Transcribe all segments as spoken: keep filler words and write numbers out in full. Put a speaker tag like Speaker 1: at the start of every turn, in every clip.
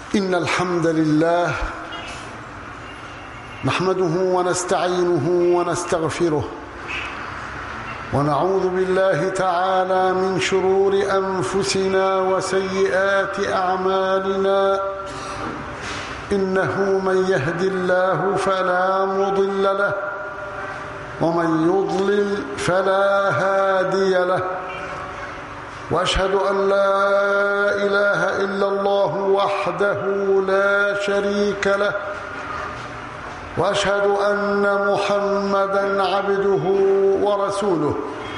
Speaker 1: إن الحمد لله نحمده ونستعينه ونستغفره ونعوذ بالله تعالى من شرور أنفسنا وسيئات أعمالنا إنه من يهد الله فلا مضل له ومن يضلل فلا هادي له وأشهد أن لا إله إلا الله وحده لا شريك له وأشهد أن محمدًا عبده ورسوله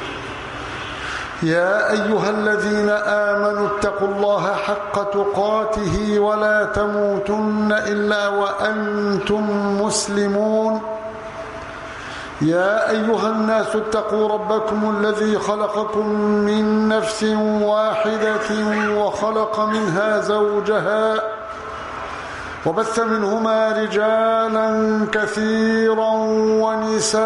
Speaker 1: يا أيها الذين آمنوا اتقوا الله حق تقاته ولا تموتن إلا وأنتم مسلمون يا أيها الناس اتقوا ربكم الذي خلقكم من نفس واحدة وخلق منها زوجها وبث منهما رجالا كثيرا ونساء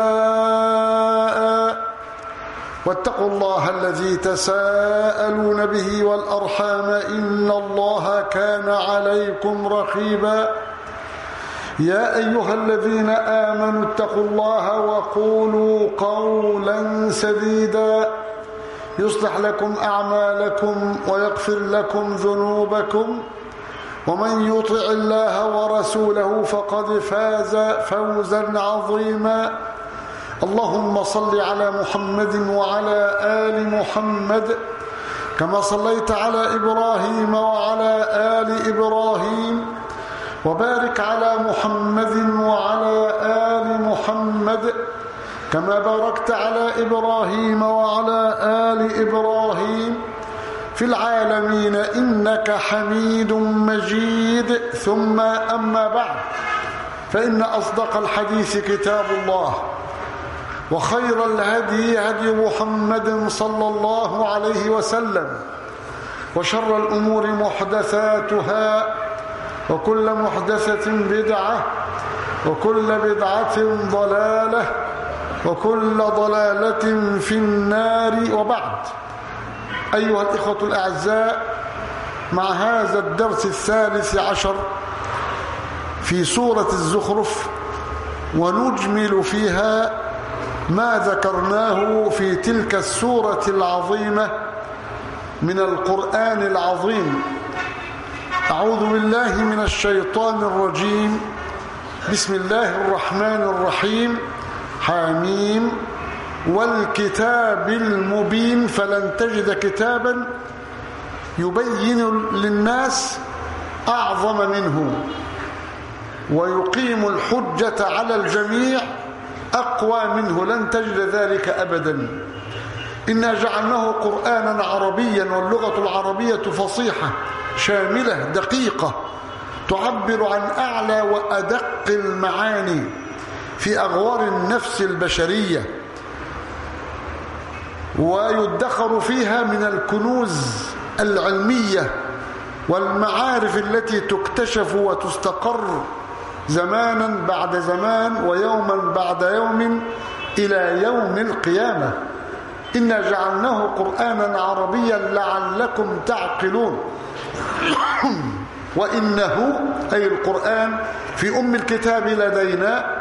Speaker 1: واتقوا الله الذي تساءلون به والأرحام إن الله كان عليكم رقيبا يا أيها الذين آمنوا اتقوا الله وقولوا قولا سديدا يصلح لكم أعمالكم ويغفر لكم ذنوبكم ومن يطع الله ورسوله فقد فاز فوزا عظيما اللهم صل على محمد وعلى آل محمد كما صليت على إبراهيم وعلى آل إبراهيم وبارك على محمد وعلى آل محمد كما باركت على إبراهيم وعلى آل إبراهيم في العالمين إنك حميد مجيد ثم أما بعد فإن أصدق الحديث كتاب الله وخير الهدي هدي محمد صلى الله عليه وسلم وشر الأمور محدثاتها وكل محدثة بدعة وكل بدعة ضلالة وكل ضلالة في النار وبعد أيها الإخوة الأعزاء مع هذا الدرس الثالث عشر في سورة الزخرف ونجمل فيها ما ذكرناه في تلك السورة العظيمة من القرآن العظيم أعوذ بالله من الشيطان الرجيم بسم الله الرحمن الرحيم حاميم والكتاب المبين فلن تجد كتابا يبين للناس أعظم منه ويقيم الحجة على الجميع أقوى منه لن تجد ذلك أبدا إنا جعلناه قرآنا عربيا واللغة العربية فصيحة شاملة دقيقة تعبر عن أعلى وأدق المعاني في أغوار النفس البشرية ويدخر فيها من الكنوز العلمية والمعارف التي تكتشف وتستقر زمانا بعد زمان ويوما بعد يوم إلى يوم القيامة إنا جعلناه قرآنا عربيا لعلكم تعقلون وإنه أي القرآن في أم الكتاب لدينا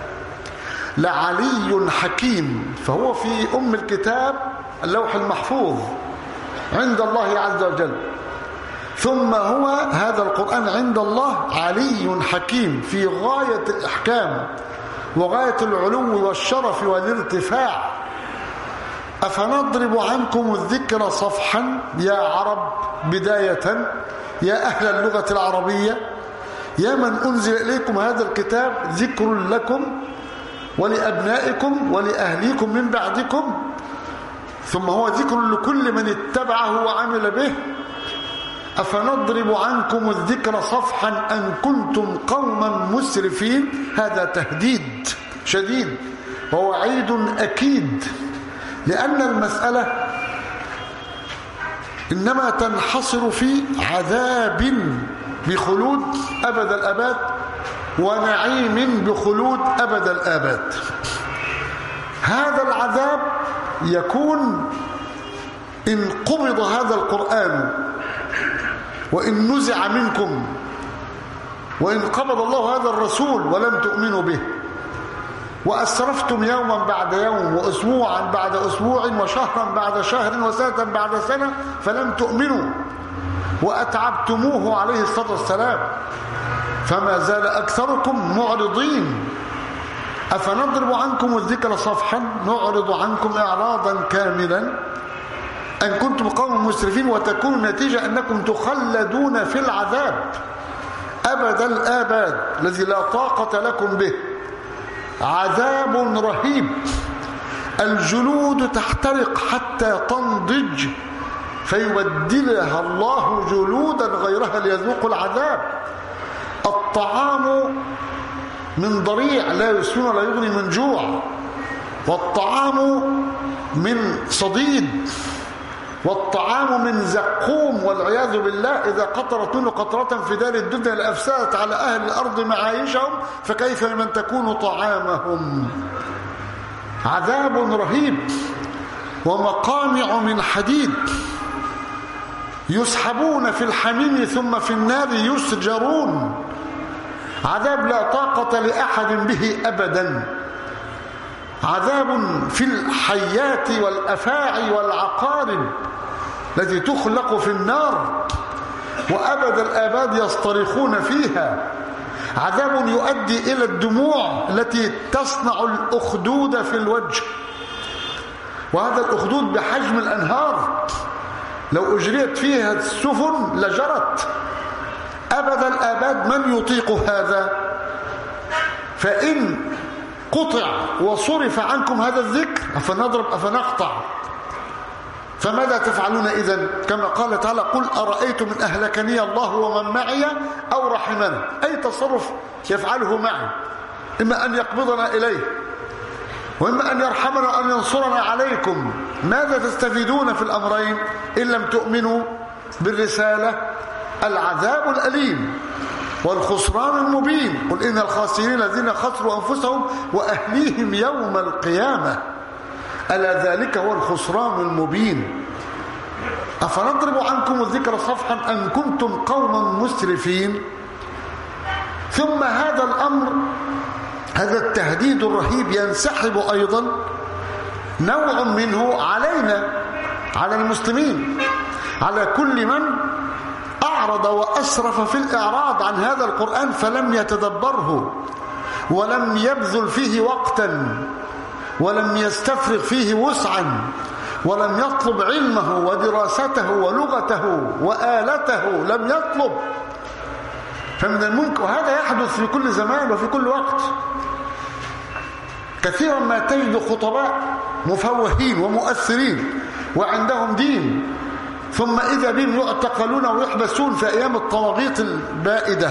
Speaker 1: لعلي حكيم فهو في أم الكتاب اللوح المحفوظ عند الله عز وجل ثم هو هذا القرآن عند الله علي حكيم في غاية الإحكام وغاية العلو والشرف والارتفاع أفنضرب عنكم الذكر صفحا يا عرب بداية يا أهل اللغة العربية يا من أنزل إليكم هذا الكتاب ذكر لكم ولأبنائكم ولأهليكم من بعدكم ثم هو ذكر لكل من اتبعه وعمل به أفنضرب عنكم الذكر صفحا أن كنتم قوما مسرفين هذا تهديد شديد ووعيد أكيد لأن المسألة إنما تنحصر في عذاب بخلود أبد الأبد ونعيم بخلود أبد الآباد هذا العذاب يكون إن قبض هذا القرآن وإن نزع منكم وإن قبض الله هذا الرسول ولم تؤمنوا به، وأسرفتم يوما بعد يوم وأسبوعا بعد أسبوع وشهرا بعد شهر وسنة بعد سنة فلم تؤمنوا، وأتعبتموه عليه الصلاة والسلام، فما زال أكثركم معرضين. أفنضرب عنكم الذكر صفحا، نعرض عنكم إعراضا كاملا أن كنتم قوم مسرفين، وتكون النتيجة أنكم تخلدون في العذاب أبد الآباد الذي لا طاقة لكم به. عذاب رهيب، الجلود تحترق حتى تنضج فيبدلها الله جلودا غيرها ليذوقوا العذاب. الطعام من ضريع لا يسمن ولا يغني من جوع، والطعام من صديد، والطعام من زقوم والعياذ بالله. إذا قطرت منه قطرة في دار الدنيا لأفسدت على أهل الأرض معايشهم، فكيف لمن تكون طعامهم. عذاب رهيب، ومقامع من حديد، يسحبون في الحميم ثم في النار يسجرون. عذاب لا طاقة لأحد به أبدا. عذاب في الحيات والأفاعي والعقارب التي تخلق في النار وأبد الآباد يصطرخون فيها. عذاب يؤدي إلى الدموع التي تصنع الأخدود في الوجه، وهذا الأخدود بحجم الأنهار، لو أجريت فيها السفن لجرت. أبد الآباد من يطيق هذا؟ فإن قطع وصرف عنكم هذا الذكر أفنضرب أفنقطع، فماذا تفعلون إذن؟ كما قال تعالى: قل أرأيتم من أهلكني الله ومن معي أو رحمنا. أي تصرف يفعله معي، إما أن يقبضنا إليه، وإما أن يرحمنا وأن ينصرنا عليكم. ماذا تستفيدون في الأمرين إن لم تؤمنوا بالرسالة؟ العذاب الأليم والخسران المبين. قل إن الخاسرين الذين خسروا أنفسهم وأهليهم يوم القيامة، ألا ذلك هو الخسران المبين. أفنضرب عنكم الذكر صفحا أن كنتم قوما مسرفين. ثم هذا الأمر، هذا التهديد الرهيب ينسحب أيضا نوع منه علينا، على المسلمين، على كل من أعرض وأسرف في الإعراض عن هذا القرآن فلم يتدبره، ولم يبذل فيه وقتا، ولم يستفرغ فيه وسعا، ولم يطلب علمه ودراسته ولغته وآلته، لم يطلب. فمن الممكن، وهذا يحدث في كل زمان وفي كل وقت، كثيرا ما تجد خطباء مفوهين ومؤثرين وعندهم دين، ثم إذا بهم يعتقلون ويحبسون في أيام الطواغيت البائدة.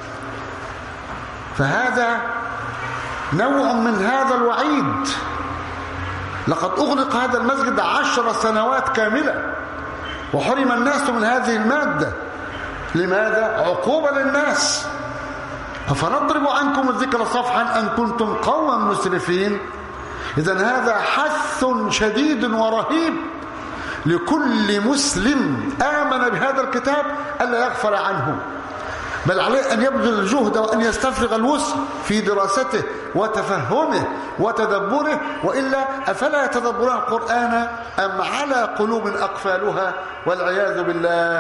Speaker 1: فهذا نوع من هذا الوعيد. لقد أغلق هذا المسجد عشر سنوات كاملة وحرم الناس من هذه المادة. لماذا؟ عقوبة للناس. أفنضرب عنكم الذكر صفحا أن كنتم قوما مسرفين. إذن هذا حث شديد ورهيب لكل مسلم آمن بهذا الكتاب ألا يغفل عنه، بل عليه أن يبذل الجهد وأن يستفرغ الوسع في دراسته وتفهمه وتدبره، وإلا أفلا يتدبرون القرآن أم على قلوب أقفالها والعياذ بالله.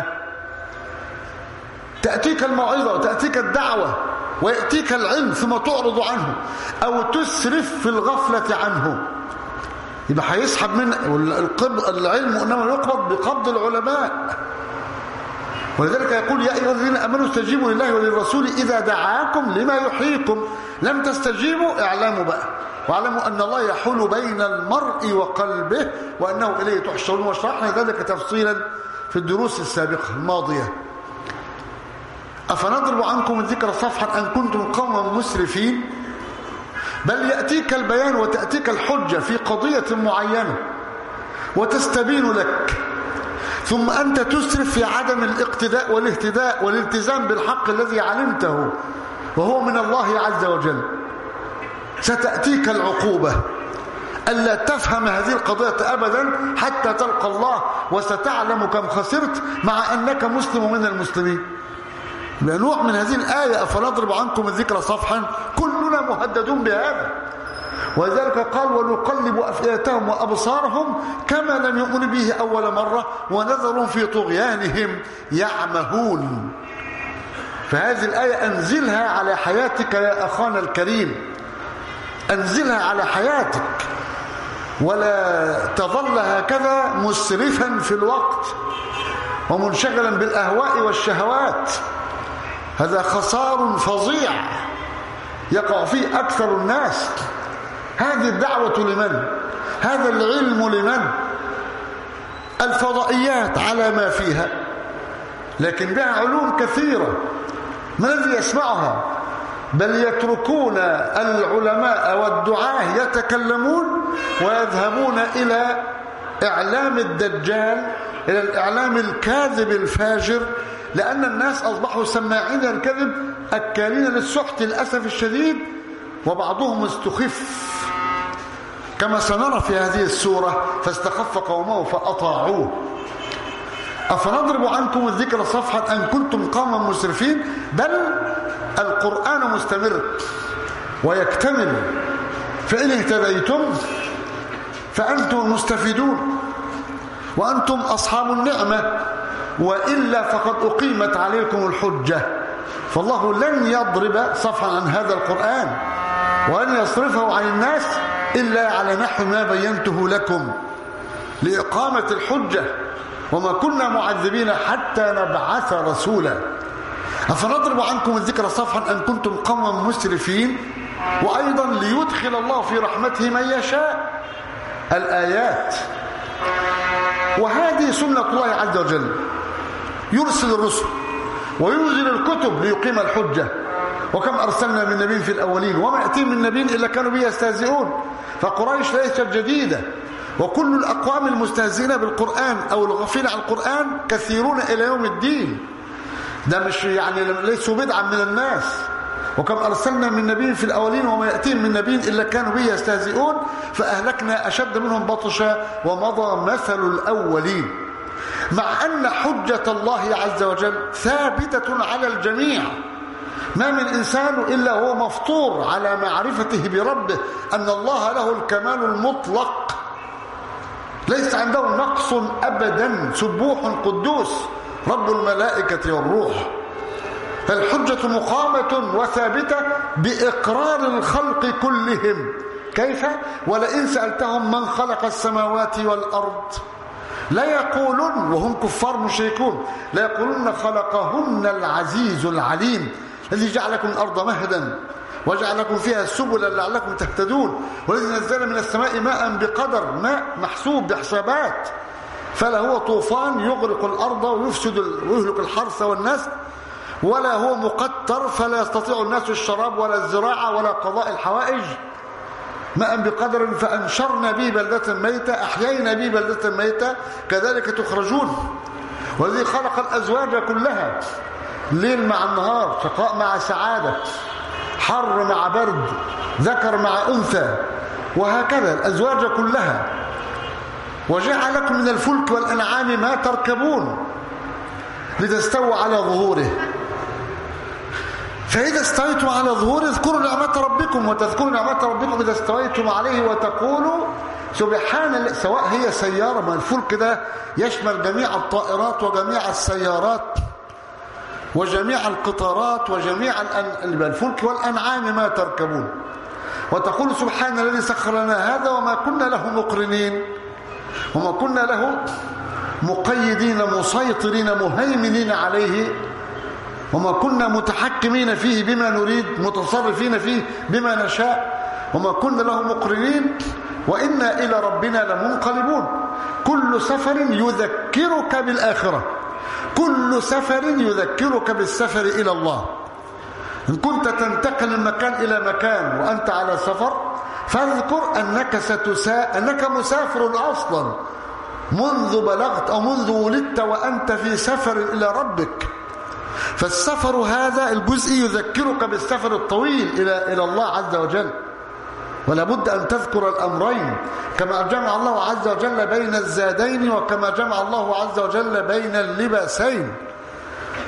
Speaker 1: تأتيك الموعظة وتأتيك الدعوة ويأتيك العلم ثم تعرض عنه أو تسرف في الغفلة عنه، يبقى هيسحب من العلم، إنما يقبض بقبض العلماء. ولذلك يقول: يا أيها الذين آمنوا استجيبوا لله وللرسول إذا دعاكم لما يحييكم. لم تستجيبوا، اعلموا بقى، واعلموا أن الله يحول بين المرء وقلبه وأنه إليه تحشرون. وشرحنا ذلك تفصيلا في الدروس السابقة الماضية. أفنضرب عنكم الذكر صفحا أن كنتم قوما مسرفين. بل يأتيك البيان وتأتيك الحجة في قضية معينة وتستبين لك، ثم أنت تسرف في عدم الاقتداء والاهتداء والالتزام بالحق الذي علمته وهو من الله عز وجل. ستأتيك العقوبة ألا تفهم هذه القضية أبدا حتى تلقى الله، وستعلم كم خسرت مع أنك مسلم من المسلمين. نوع من هذه الآية أفنضرب عنكم الذكر صفحا، كلنا مهددون بهذا. ولذلك قال ونقلب أفئدتهم وأبصارهم كما لم يؤمنوا به أول مرة ونذرهم في طغيانهم يعمهون. فهذه الآية أنزلها على حياتك يا أخانا الكريم، أنزلها على حياتك، ولا تظل هكذا مسرفا في الوقت ومنشغلا بالأهواء والشهوات. هذا خسار فظيع يقع فيه أكثر الناس. هذه الدعوة لمن؟ هذا العلم لمن؟ الفضائيات على ما فيها، لكن بها علوم كثيرة، من الذي يسمعها؟ بل يتركون العلماء والدعاة يتكلمون ويذهبون إلى إعلام الدجال، إلى الإعلام الكاذب الفاجر، لأن الناس أصبحوا سماعين الكذب أكالين للسحت للأسف الشديد، وبعضهم استخف كما سنرى في هذه السورة، فاستخف قومه فأطاعوه. أفنضرب عنكم الذكر صفحة أن كنتم قوما مسرفين، بل القرآن مستمر ويكتمل، فإن اهتديتم فأنتم مستفيدون وأنتم أصحاب النعمة، وإلا فقد أقيمت عليكم الحجة. فالله لن يضرب صفحا عن هذا القرآن وأن يصرفه عن الناس إلا على نحو ما بينته لكم لإقامة الحجة، وما كنا معذبين حتى نبعث رسولا. أفنضرب عنكم الذكر صفحا أن كنتم قوما مسرفين، وأيضا ليدخل الله في رحمته من يشاء. الآيات، وهذه سنة الله عز وجل، يرسل الرسل وينزل الكتب ليقيم الحجة. وكم أرسلنا من نبي في الأولين وما يأتيهم من نبي إلا كانوا به يستهزئون. فقريش ليست جديدة، وكل الأقوام المستهزئين بالقرآن أو الغافلين عن القرآن كثيرون إلى يوم الدين. ده مش يعني ليسوا بدعا من الناس. وكم أرسلنا من نبي في الأولين وما يأتيهم من نبي إلا كانوا به يستهزئون فأهلكنا أشد منهم بطشا ومضى مثل الأولين. مع أن حجة الله عز وجل ثابتة على الجميع، ما من إنسان إلا هو مفطور على معرفته بربه أن الله له الكمال المطلق، ليس عنده نقص أبدا، سبوح قدوس رب الملائكة والروح. فالحجة مقامة وثابتة بإقرار الخلق كلهم. كيف؟ ولئن سألتهم من خلق السماوات والأرض لا يقولون، وهم كفار مشركون، لا يقولون خلقهن العزيز العليم الذي جعلكم الأرض مهدا وجعل لكم فيها سبلا لعلكم تهتدون، والذي نزل من السماء ماء بقدر، ماء محسوب بحسابات، فلا هو طوفان يغرق الأرض ويفسد ويهلك الحرث والنسل، ولا هو مقتر فلا يستطيع الناس الشراب ولا الزراعة ولا قضاء الحوائج. ماء بقدر فأنشرنا به بلدة ميتة أحيينا به بلدة ميتة كذلك تخرجون. والذي خلق الأزواج كلها، ليل مع النهار، شقاء مع سعادة، حر مع برد، ذكر مع أنثى، وهكذا الأزواج كلها. وجعل لكم من الفلك والأنعام ما تركبون لتستووا على ظهوره. فإذا استويتم على ظهوره اذكروا نعمة ربكم، وتذكروا نعمة ربكم إذا استويتم عليه وتقولوا سبحان الله. سواء هي سيارة، ما الفلك ده يشمل جميع الطائرات وجميع السيارات وجميع القطارات وجميع الفلك والأنعام ما تركبون. وتقول سبحان الذي سخر لنا هذا وما كنا له مقرنين وما كنا له مقيدين مسيطرين مهيمنين عليه وما كنا متحكمين فيه بما نريد متصرفين فيه بما نشاء وما كنا له مقرنين وإنا إلى ربنا لمنقلبون. كل سفر يذكرك بالآخرة، كل سفر يذكرك بالسفر إلى الله. إن كنت تنتقل من مكان إلى مكان وأنت على سفر فاذكر أنك ستسا... أنك مسافر أصلا منذ بلغت أو منذ ولدت وأنت في سفر إلى ربك. فالسفر هذا الجزء يذكرك بالسفر الطويل إلى إلى الله عز وجل. ولا بد أن تذكر الأمرين كما جمع الله عز وجل بين الزادين وكما جمع الله عز وجل بين اللباسين.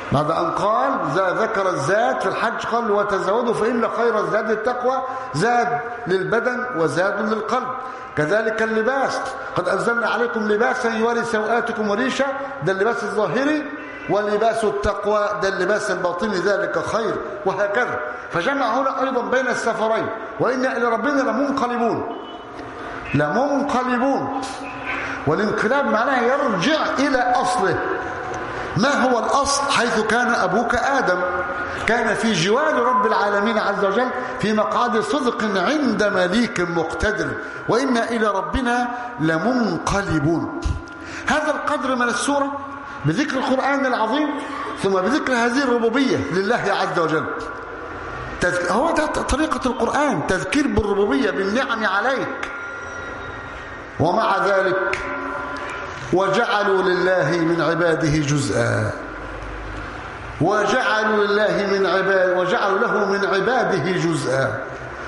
Speaker 1: بعد أن قال ذكر الزاد في الحج قال وتزودوا فإن خير الزاد التقوى، زاد للبدن وزاد للقلب. كذلك اللباس، قد أنزلنا عليكم لباسا يواري سوآتكم وريشا، ده اللباس الظاهري، ولباس التقوى ده اللباس الباطني ذلك خير، وهكذا. فجمع هنا أيضا بين السفرين، وإنا إلى ربنا لمنقلبون لمنقلبون. والانقلاب معناه يرجع إلى أصله. ما هو الأصل؟ حيث كان أبوك آدم، كان في جوار رب العالمين عز وجل في مقعد صدق عند مليك مقتدر، وإنا إلى ربنا لمنقلبون. هذا القدر من السورة بذكر القرآن العظيم، ثم بذكر هذه الربوبية لله عز وجل. هو ده طريقة القرآن، تذكير بالربوبية بالنعم عليك. ومع ذلك وجعلوا لله من عباده جزءا، وجعلوا لله من عباد وجعلوا له من عباده جزءا.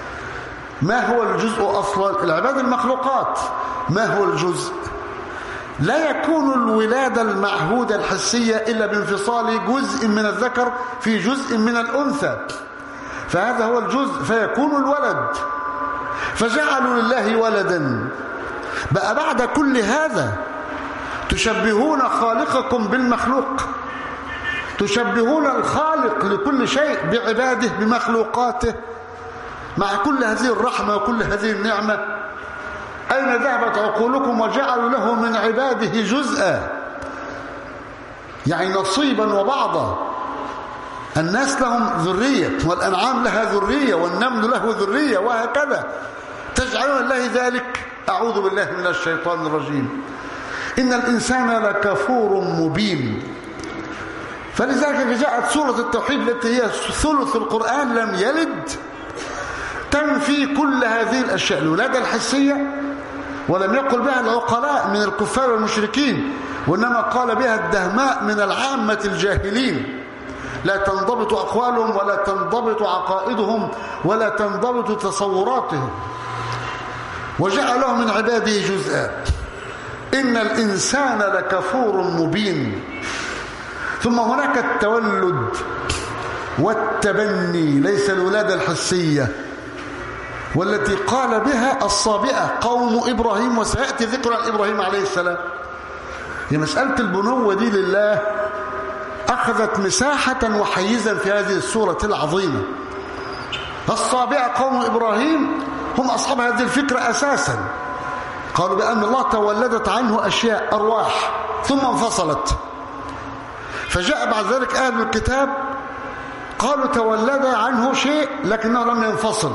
Speaker 1: ما هو الجزء أصلا؟ العباد المخلوقات. ما هو الجزء؟ لا يكون الولادة المعهودة الحسية إلا بانفصال جزء من الذكر في جزء من الأنثى، فهذا هو الجزء، فيكون الولد. فجعلوا لله ولدا. بقى بعد كل هذا تشبهون خالقكم بالمخلوق، تشبهون الخالق لكل شيء بعباده بمخلوقاته، مع كل هذه الرحمة وكل هذه النعمة. أين ذهبت عقولكم؟ وجعلوا له من عباده جزءا، يعني نصيبا وبعضا. الناس لهم ذرية، والأنعام لها ذرية، والنمل له ذرية، وهكذا. تجعلون الله ذلك؟ أعوذ بالله من الشيطان الرجيم. إن الإنسان لكفور مبين. فلذلك جاءت سورة التوحيد التي هي ثلث القرآن لم يلد تنفي كل هذه الأشياء، الولادة الحسية، ولم يقل بها العقلاء من الكفار والمشركين، وإنما قال بها الدهماء من العامة الجاهلين. لا تنضبط أقوالهم ولا تنضبط عقائدهم ولا تنضبط تصوراتهم. وجعله من عباده جزءا. إن الإنسان لكفور مبين. ثم هناك التولد والتبني، ليس الولادة الحسية، والتي قال بها الصابئة قوم إبراهيم، وسيأتي ذكر عن إبراهيم عليه السلام. هي مسألة البنوة دي لله أخذت مساحة وحيزا في هذه السورة العظيمة. الصابئة قوم إبراهيم هم أصحاب هذه الفكرة أساسا، قالوا بأن الله تولدت عنه أشياء أرواح ثم انفصلت. فجاء بعد ذلك أهل الكتاب قالوا تولد عنه شيء لكنه لم ينفصل،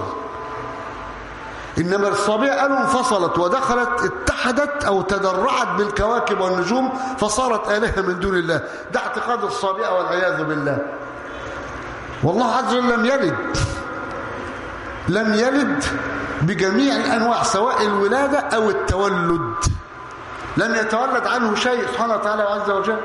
Speaker 1: إنما الصابئة قالوا انفصلت ودخلت اتحدت أو تدرعت بالكواكب والنجوم فصارت آلهة من دون الله. ده اعتقاد الصابئة والعياذ بالله. والله عز وجل لم يلد لم يلد بجميع الأنواع، سواء الولادة أو التولد، لم يتولد عنه شيء سبحانه وتعالى عز وجل.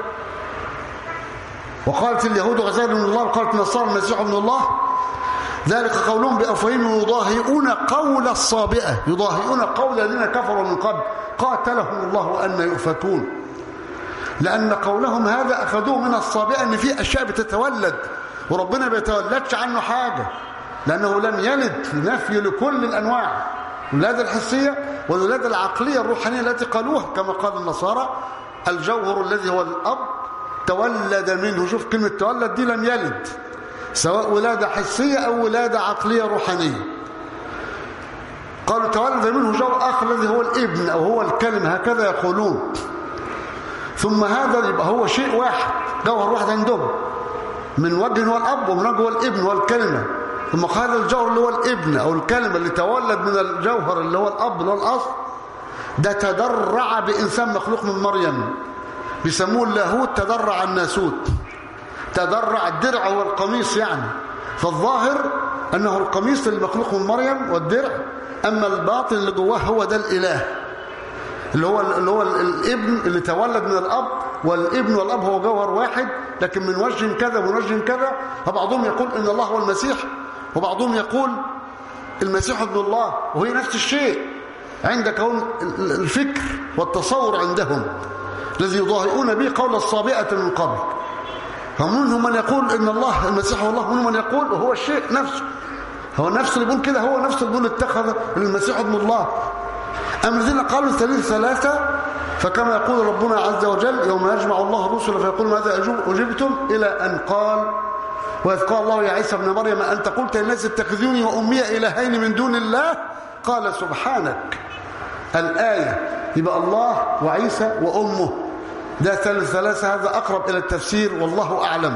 Speaker 1: وقالت اليهود عزير بن الله، وقالت النصارى المسيح ابن الله، ذلك قولهم بأفواههم يضاهئون قول الصابئة، يضاهئون قول الذين كفروا من قبل قاتلهم الله أن يؤفكون. لأن قولهم هذا أخذوه من الصابئة أن في أشياء بتتولد وربنا بيتولدش عنه حاجة، لأنه لم يلد، نفي لكل الأنواع، الولادة الحسية والولادة العقلية الروحانية التي قالوها كما قال النصارى الجوهر الذي هو الأب تولد منه. شوف كلمة تولد دي، لم يلد، سواء ولادة حسية أو ولادة عقلية روحانية. قالوا تولد منه جوهر آخر الذي هو الابن أو هو الكلمة، هكذا يقولون. ثم هذا يبقى هو شيء واحد، جوهر واحد عندهم، من وجه هو الأب ومن وجه هو الابن والكلمة. ثم قال الجوهر اللي هو الابن أو الكلمة اللي تولد من الجوهر اللي هو الأب اللي هو الأصل، ده تدرع بإنسان مخلوق من مريم، بيسموه اللاهوت تدرع الناسوت. تدرع الدرع هو القميص يعني، فالظاهر أنه القميص اللي مخلوق من مريم والدرع، أما الباطن اللي جواه هو ده الإله اللي هو اللي هو الابن اللي تولد من الأب، والابن والأب هو جوهر واحد لكن من وجه كذا ومن وجه كذا. فبعضهم يقول إن الله هو المسيح، وبعضهم يقول المسيح ابن الله، وهي نفس الشيء عند كون الفكر والتصور عندهم الذي يضاهئون به قول الصابئة من قبل. فمنهم من يقول إن الله المسيح هو الله، ومنهم من يقول هو الشيء نفسه، هو نفسه اللي بيقول كده، هو نفسه اللي بيقول اتخذ المسيح ابن الله. أما الذين قالوا الثالث ثلاثة فكما يقول ربنا عز وجل يوم يجمع الله الرسل فيقول ماذا أجبتم إلى أن قال وإذ قال الله يا عيسى ابن مريم أنت قلت للناس اتخذوني وأمي إلهين من دون الله قال سبحانك. الآية يبقى الله وعيسى وأمه، ده ثالث ثلاثة، هذا أقرب إلى التفسير والله أعلم.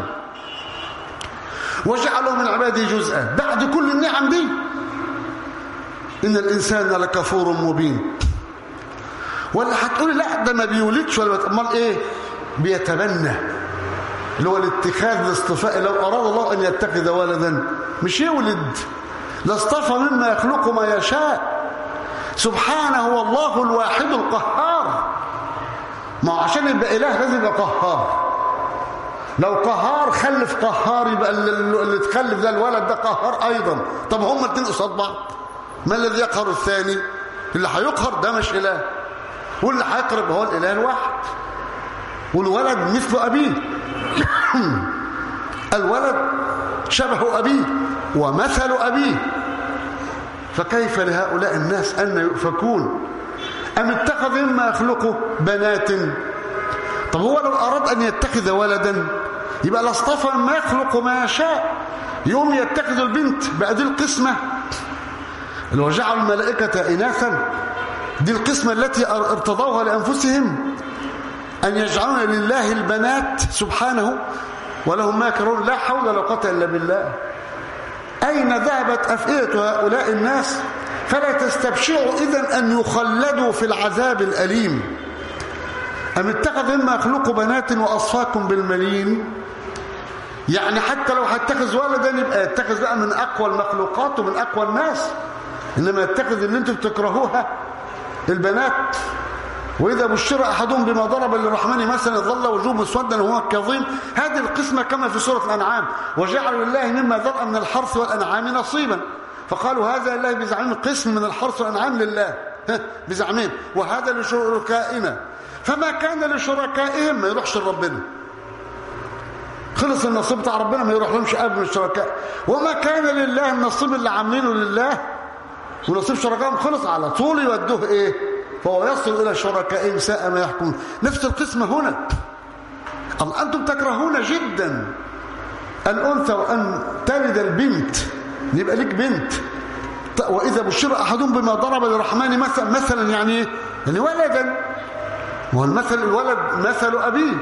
Speaker 1: وجعلوا من عباده جزءا بعد كل النعم دي. إن الإنسان لكفور مبين. ولا هتقولي لا ده ما بيولدش ولا امال ايه؟ بيتبنى، اللي هو الاتخاذ الاصطفاء. لو أراد الله أن يتخذ ولدا مش يولد، لاصطفى مما يخلق ما يشاء. سبحانه هو الله الواحد القهار. ما عشان يبقى إله لازم يبقى قهار. لو قهار خلف قهار يبقى اللي تخلف ده الولد ده قهار أيضا. طب هما الاتنين قصاد بعض، ما الذي يقهر الثاني؟ اللي هيقهر ده مش إله، واللي هيقرب هو الإله الواحد. والولد مثل أبيه الولد شبه أبيه ومثل أبيه. فكيف لهؤلاء الناس أن يؤفكون؟ أم اتخذ مما يخلقه بنات؟ طب هو لو أراد أن يتخذ ولدا يبقى لاصطفى ما يخلق ما يشاء، يوم يتخذ البنت بقى دي القسمة اللي وجعلوا الملائكة إناثا، دي القسمة التي ارتضوها لأنفسهم أن يجعلون لله البنات سبحانه ولهم ما يكرهون. لا حول ولا قوة إلا بالله. أين ذهبت أفئدة هؤلاء الناس؟ فلا تستبشعوا إذن أن يخلدوا في العذاب الأليم. أم اتخذ مما يخلق بنات وأصفاكم بالملين؟ يعني حتى لو هتخذ ولدا يبقى يتخذ بقى من أقوى المخلوقات ومن أقوى الناس، إنما يتخذ اللي انتم بتكرهوها البنات. وإذا بشر أحدهم بما ضرب للرحمن مثلا ظل وجوه مسودا وهو كظيم. هذه القسمة كما في سورة الأنعام وجعلوا لله مما ذرأ من الحرث والأنعام نصيبا فقالوا هذا لله بزعمهم، قسم من الحرث والأنعام لله بزعمهم وهذا لشركائنا. فما كان لشركائهم ما يروحش لربنا، خلص النصيب بتاع ربنا ما يروح لهمش قبل من الشركاء. وما كان لله النصيب اللي عاملينه لله ونصيب شركائهم خلص على طول يودوه ايه؟ فهو يصل الى شركائهم ساء ما يحكمون. نفس القسمه هنا. الله انتم تكرهون جدا الانثى وان تلد البنت، يبقى لك بنت. واذا بشر احدهم بما ضرب للرحمن مثلا مثلا يعني ايه؟ يعني ولدا. والمثل الولد مثل ابيه.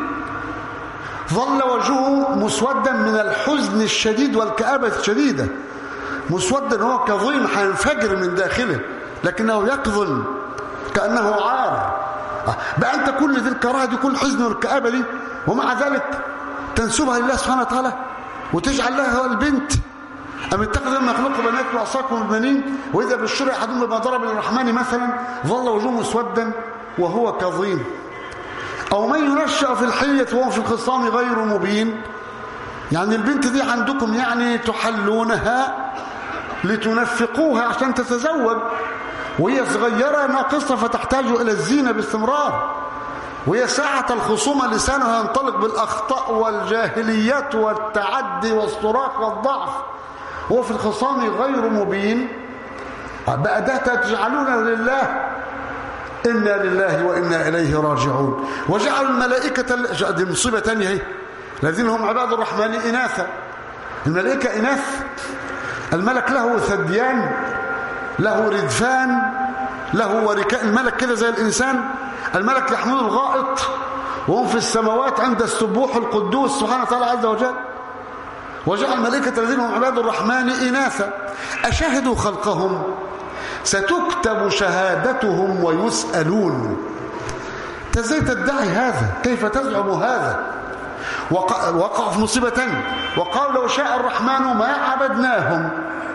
Speaker 1: ظل وجهه مسودا من الحزن الشديد والكآبة الشديدة، مسودا هو كظيم هينفجر من داخله لكنه يقظن كأنه عار. بقى أنت كل ذي الكراهة دي كل الحزن والكآبة دي ومع ذلك تنسبها لله سبحانه وتعالى وتجعل لها البنت. أم اتخذ مما يخلق بنات وأصفاكم البنين وإذا بشر أحدهم بما ضرب للرحمن مثلا ظل وجهه مسودا وهو كظيم. أو من ينشأ في الحلية وهو في الخصام غير مبين. يعني البنت دي عندكم يعني تحلونها لتنفقوها عشان تتزوج، وهي صغيرة ناقصة فتحتاج إلى الزينة باستمرار، وهي ساعة الخصومة لسانها ينطلق بالأخطاء والجاهليات والتعدي والصراخ والضعف، هو في الخصام غير مبين. بقى ده تجعلون لله إنا لله وإنا إليه راجعون. وجعلوا الملائكة دي مصيبة تانية هي الذين هم عباد الرحمن إناثا. الملائكة إناث. الملك له ثديان له ردفان له وركاء. الملك كده زي الإنسان. الملك يحمل الغائط وهم في السماوات عند السبوح القدوس سبحانه وتعالى عز وجل. وجعل الملائكة الذين هم عباد الرحمن إناثا أشهدوا خلقهم ستكتب شهادتهم ويسألون. انت ازاي تدعي هذا؟ كيف تزعم هذا؟ وقع, وقع في مصيبة تانية وقالوا لو شاء الرحمن ما عبدناهم.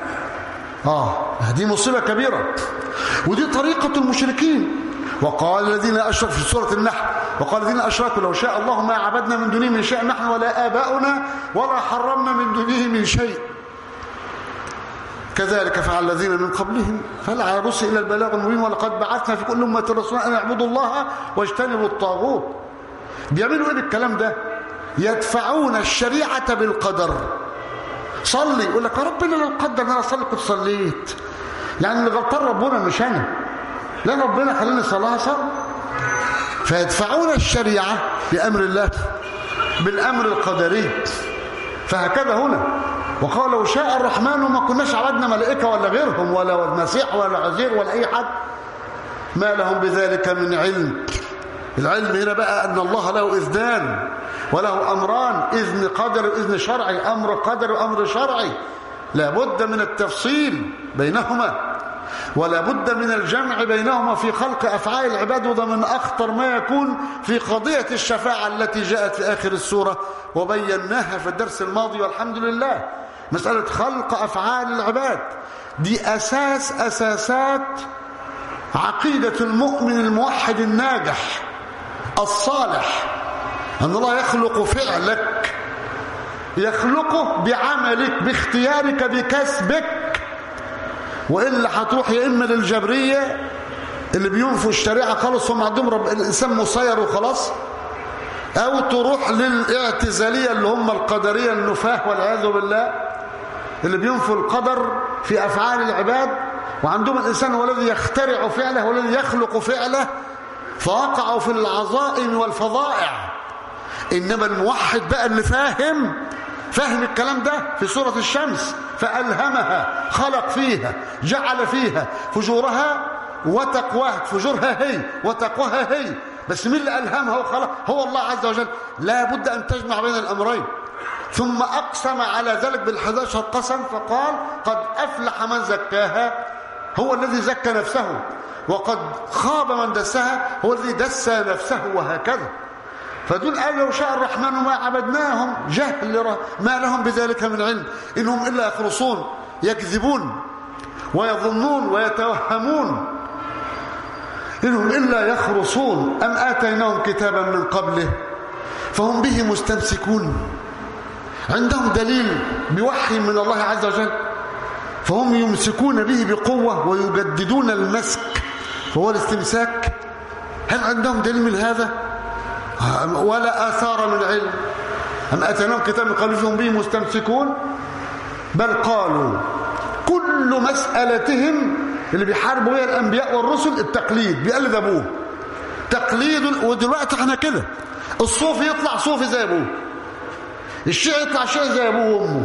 Speaker 1: اه دي مصيبة كبيرة ودي طريقة المشركين. وقال الذين أشركوا في سورة النحل وقال الذين أشركوا لو شاء الله ما عبدنا من دونه من شيء نحن ولا آباؤنا ولا حرمنا من دونه من شيء كذلك فعل الذين من قبلهم فهل على الرسل إلى البلاغ المبين ولقد بعثنا في كل أمة رسولا أن يعبدوا الله واجتنبوا الطاغوت. بيعملوا إيه بالكلام ده؟ يدفعون الشريعة بالقدر. صلي، يقول لك ربنا لو قدر انا اصلي كنت صليت، يعني اللي غلطان ربنا مش انا، لا ربنا خليني صلاها صلي. فيدفعون الشريعة بأمر الله بالأمر القدري. فهكذا هنا وقال لو شاء الرحمن ما كناش عبدنا ملائكة ولا غيرهم ولا المسيح ولا عزير ولا أي حد، ما لهم بذلك من علم. العلم هنا بقى أن الله له إذنان وله أمران، إذن قدر وإذن شرعي، أمر قدر وأمر شرعي، لا بد من التفصيل بينهما ولا بد من الجمع بينهما في خلق أفعال العباد. وده من أخطر ما يكون في قضية الشفاعة التي جاءت في آخر السورة وبيناها في الدرس الماضي والحمد لله. مسألة خلق أفعال العباد دي أساس أساسات عقيدة المؤمن الموحد الناجح الصالح، أن الله يخلق فعلك، يخلقه بعملك باختيارك بكسبك، وإلا هتروح يا إما للجبرية اللي بينفوا الشريعة خالص هم عندهم رب الإنسان مسير وخلاص، أو تروح للاعتزالية اللي هم القدرية النفاه والعياذ بالله اللي بينفوا القدر في أفعال العباد، وعندهم الإنسان هو الذي يخترع فعله والذي يخلق فعله، فوقعوا في العظائم والفظائع. إنما الموحد بقى اللي فاهم فاهم الكلام ده في سورة الشمس، فألهمها، خلق فيها، جعل فيها فجورها وتقواها، فجورها هي وتقواها هي، بس مين اللي ألهمها وخلق؟ هو الله عز وجل. لا بد أن تجمع بين الأمرين. ثم أقسم على ذلك بالحداشر قسم فقال قد أفلح من زكاها، هو الذي زكى نفسه، وقد خاب من دسها، هو الذي دس نفسه، وهكذا. فدول قال لو شاء الرحمن ما عبدناهم، جهل ما لهم بذلك من علم، إنهم إلا يخرصون، يكذبون ويظنون ويتوهمون، إنهم إلا يخرصون. أم آتيناهم كتابا من قبله فهم به مستمسكون، عندهم دليل بوحي من الله عز وجل فهم يمسكون به بقوة ويجددون المسك فهو الاستمساك. هل عندهم دليل من هذا؟ ولا آثار من علم. أم آتيناهم كتاب من قبله فهم به مستمسكون، بل قالوا كل مسألتهم اللي بيحاربوا بها الأنبياء والرسل التقليد، بيقلد أبوه تقليد. ودلوقتي احنا كده، الصوفي يطلع صوفي زي أبوه، الشيعي يطلع شيعي زي أبوه وأمه،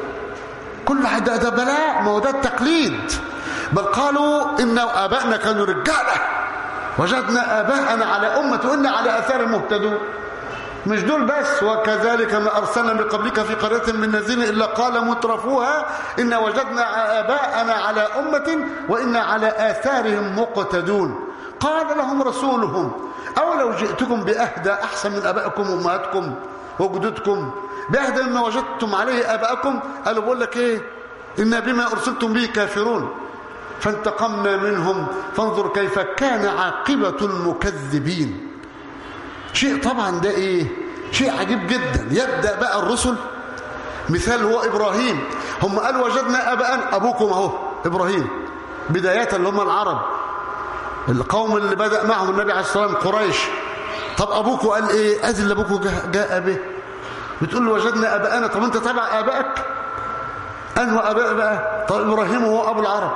Speaker 1: كل حد ده بلاء، ما هو ده التقليد. بل قالوا إن آبائنا كانوا رجالة وجدنا آباءنا على أمة وإنا على آثار مهتدون. مش دول بس، وكذلك ما أرسلنا من قبلك في قرية من نذير إلا قال مترفوها إن وجدنا آباءنا على أمة وإنا على آثارهم مقتدون. قال لهم رسولهم أولو جئتكم بأهدى أحسن من آبائكم وأمهاتكم وجدودكم، بأهدى مما وجدتم عليه آبائكم. قالوا بقول لك إيه، إنا بما أرسلتم به كافرون فانتقمنا منهم فانظر كيف كان عاقبة المكذبين. شيء طبعا ده ايه، شيء عجيب جدا. يبدأ بقى الرسل، مثال هو إبراهيم، هم قالوا وجدنا آباءنا، أبوكم اهو إبراهيم بداية اللي هم العرب القوم اللي بدأ معهم النبي عليه الصلاة والسلام قريش. طب أبوكم قال ايه؟ أذن لأبوكم جاء به، بتقول له وجدنا آباءنا، طب انت تبع آبائك؟ أنه آباء بقى؟ طب إبراهيم هو أبو العرب،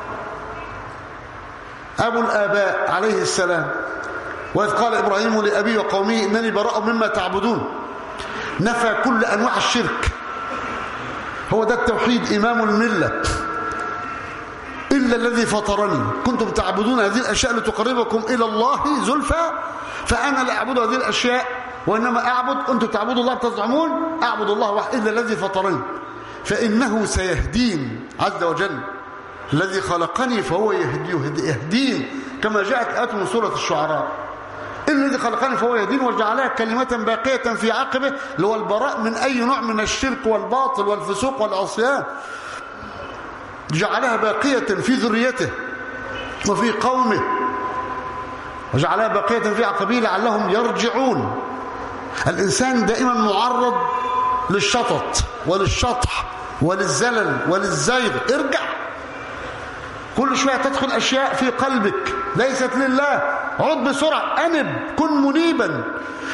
Speaker 1: أبو الآباء عليه السلام. وإذ قال إبراهيم لأبيه وقومه إنني براء مما تعبدون، نفى كل أنواع الشرك، هو ده التوحيد إمام الملة، إلا الذي فطرني كنتم تعبدون هذه الأشياء لتقربكم إلى الله زلفى فأنا لا أعبد هذه الأشياء وإنما أعبد، أنتم تعبدوا الله تزعمون، أعبد الله واحد إلا الذي فطرني فإنه سيهدين عز وجل، الذي خلقني فهو يهدي يهدين، كما جاءت آيات من سورة الشعراء، الذي خلقني فهو يهدين وجعلها كلمة باقية في عقبه، اللي هو البراء من أي نوع من الشرك والباطل والفسوق والعصيان، جعلها باقية في ذريته وفي قومه، وجعلها باقية في عقبه لعلهم يرجعون. الإنسان دائما معرض للشطط وللشطح وللزلل وللزيغ، ارجع. كل شوية تدخل أشياء في قلبك ليست لله، عد بسرعة، أنب، كن منيبا.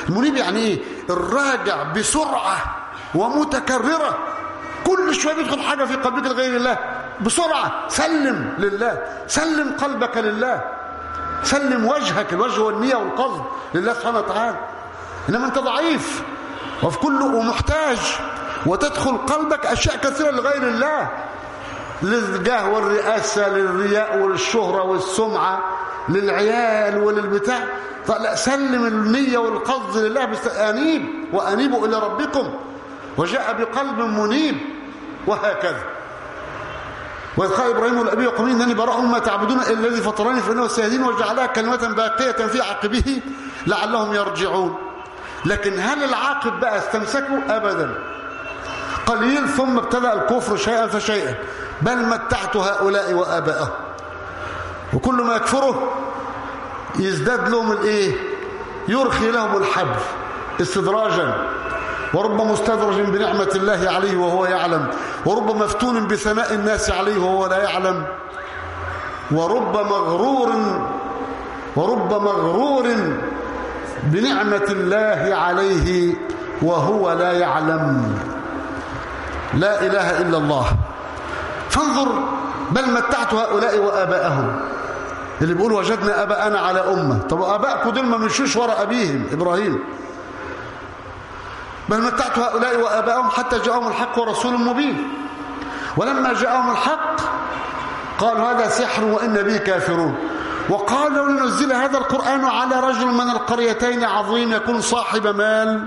Speaker 1: المنيب يعني ايه؟ الراجع بسرعة ومتكررة، كل شوية يدخل حاجة في قلبك لغير الله بسرعة. سلم لله، سلم قلبك لله، سلم وجهك، الوجه والنية والقصد لله سبحانه وتعالى. إنما أنت ضعيف وفي كله ومحتاج، وتدخل قلبك أشياء كثيرة لغير الله، للجاه والرئاسة، للرياء والشهرة والسمعة، للعيال وللبتاع. لا، سلم النية والقصد لله بس أنيب وأنيبوا إلى ربكم وجاء بقلب منيب، وهكذا. وإذ قال إبراهيم لأبيه وقومه إنني براء مما تعبدون إلا الذي فطرني فإنه سيهدين، وجعلها كلمة باقية في عقبه لعلهم يرجعون. لكن هل العاقب بقى استمسكوا؟ أبدا، قليل ثم ابتدأ الكفر شيئا فشيئا. بل متعت هؤلاء وآباءهم، وكل ما يكفره يزداد لهم الايه؟ يرخي لهم الحبل استدراجا. ورب مستدرج بنعمة الله عليه وهو يعلم، ورب مفتون بثناء الناس عليه وهو لا يعلم، ورب مغرور ورب مغرور بنعمة الله عليه وهو لا يعلم. لا إله إلا الله. فانظر، بل متعت هؤلاء وآباءهم. اللي بيقول وجدنا آباءنا على أمة، طب آباءكم دول ما مشوش وراء أبيهم إبراهيم. بل متعت هؤلاء وآباءهم حتى جاءهم الحق ورسول مبين، ولما جاءهم الحق قالوا هذا سحر وإن به كافرون، وقالوا لننزل هذا القرآن على رجل من القريتين عظيم يكون صاحب مال،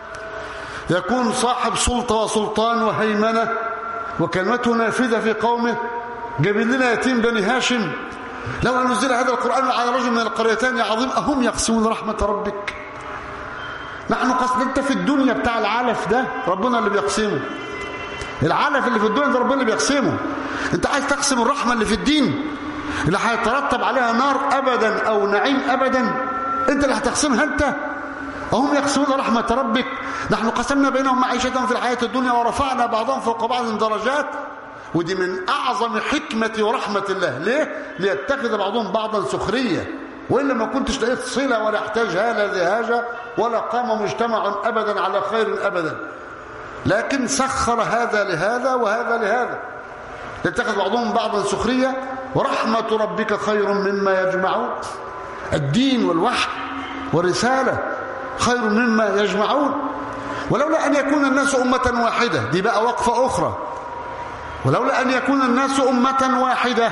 Speaker 1: يكون صاحب سلطة وسلطان وهيمنة وكلمته نافذة في قومه. جاب لنا يتيم بني هاشم، لو أن نزل هذا القرآن على رجل من القريتين عظيم أهم يقسمون رحمة ربك. نحن قصد انت في الدنيا بتاع العلف ده ربنا اللي بيقسمه، العلف اللي في الدنيا ده ربنا اللي بيقسمه. انت عايز تقسم الرحمة اللي في الدين اللي هيترتب عليها نار أبدا أو نعيم أبدا، انت اللي هتقسمها انت. هم يقسمون رحمة ربك. نحن قسمنا بينهم معيشتهم في الحياة الدنيا ورفعنا بعضهم فوق بعض درجات. ودي من أعظم حكمة ورحمة الله. ليه؟ ليتخذ بعضهم بعضا سخرية، وإلا ما كنتش لقيت صلة ولا احتاج هذا ذهاجة ولا قام مجتمع أبدا على خير أبدا. لكن سخر هذا لهذا وهذا لهذا، يتخذ بعضهم بعضا سخرية. ورحمة ربك خير مما يجمعون. الدين والوحي والرسالة خير مما يجمعون. ولولا أن يكون الناس أمة واحدة، دي بقى وقفة أخرى، ولولا أن يكون الناس أمة واحدة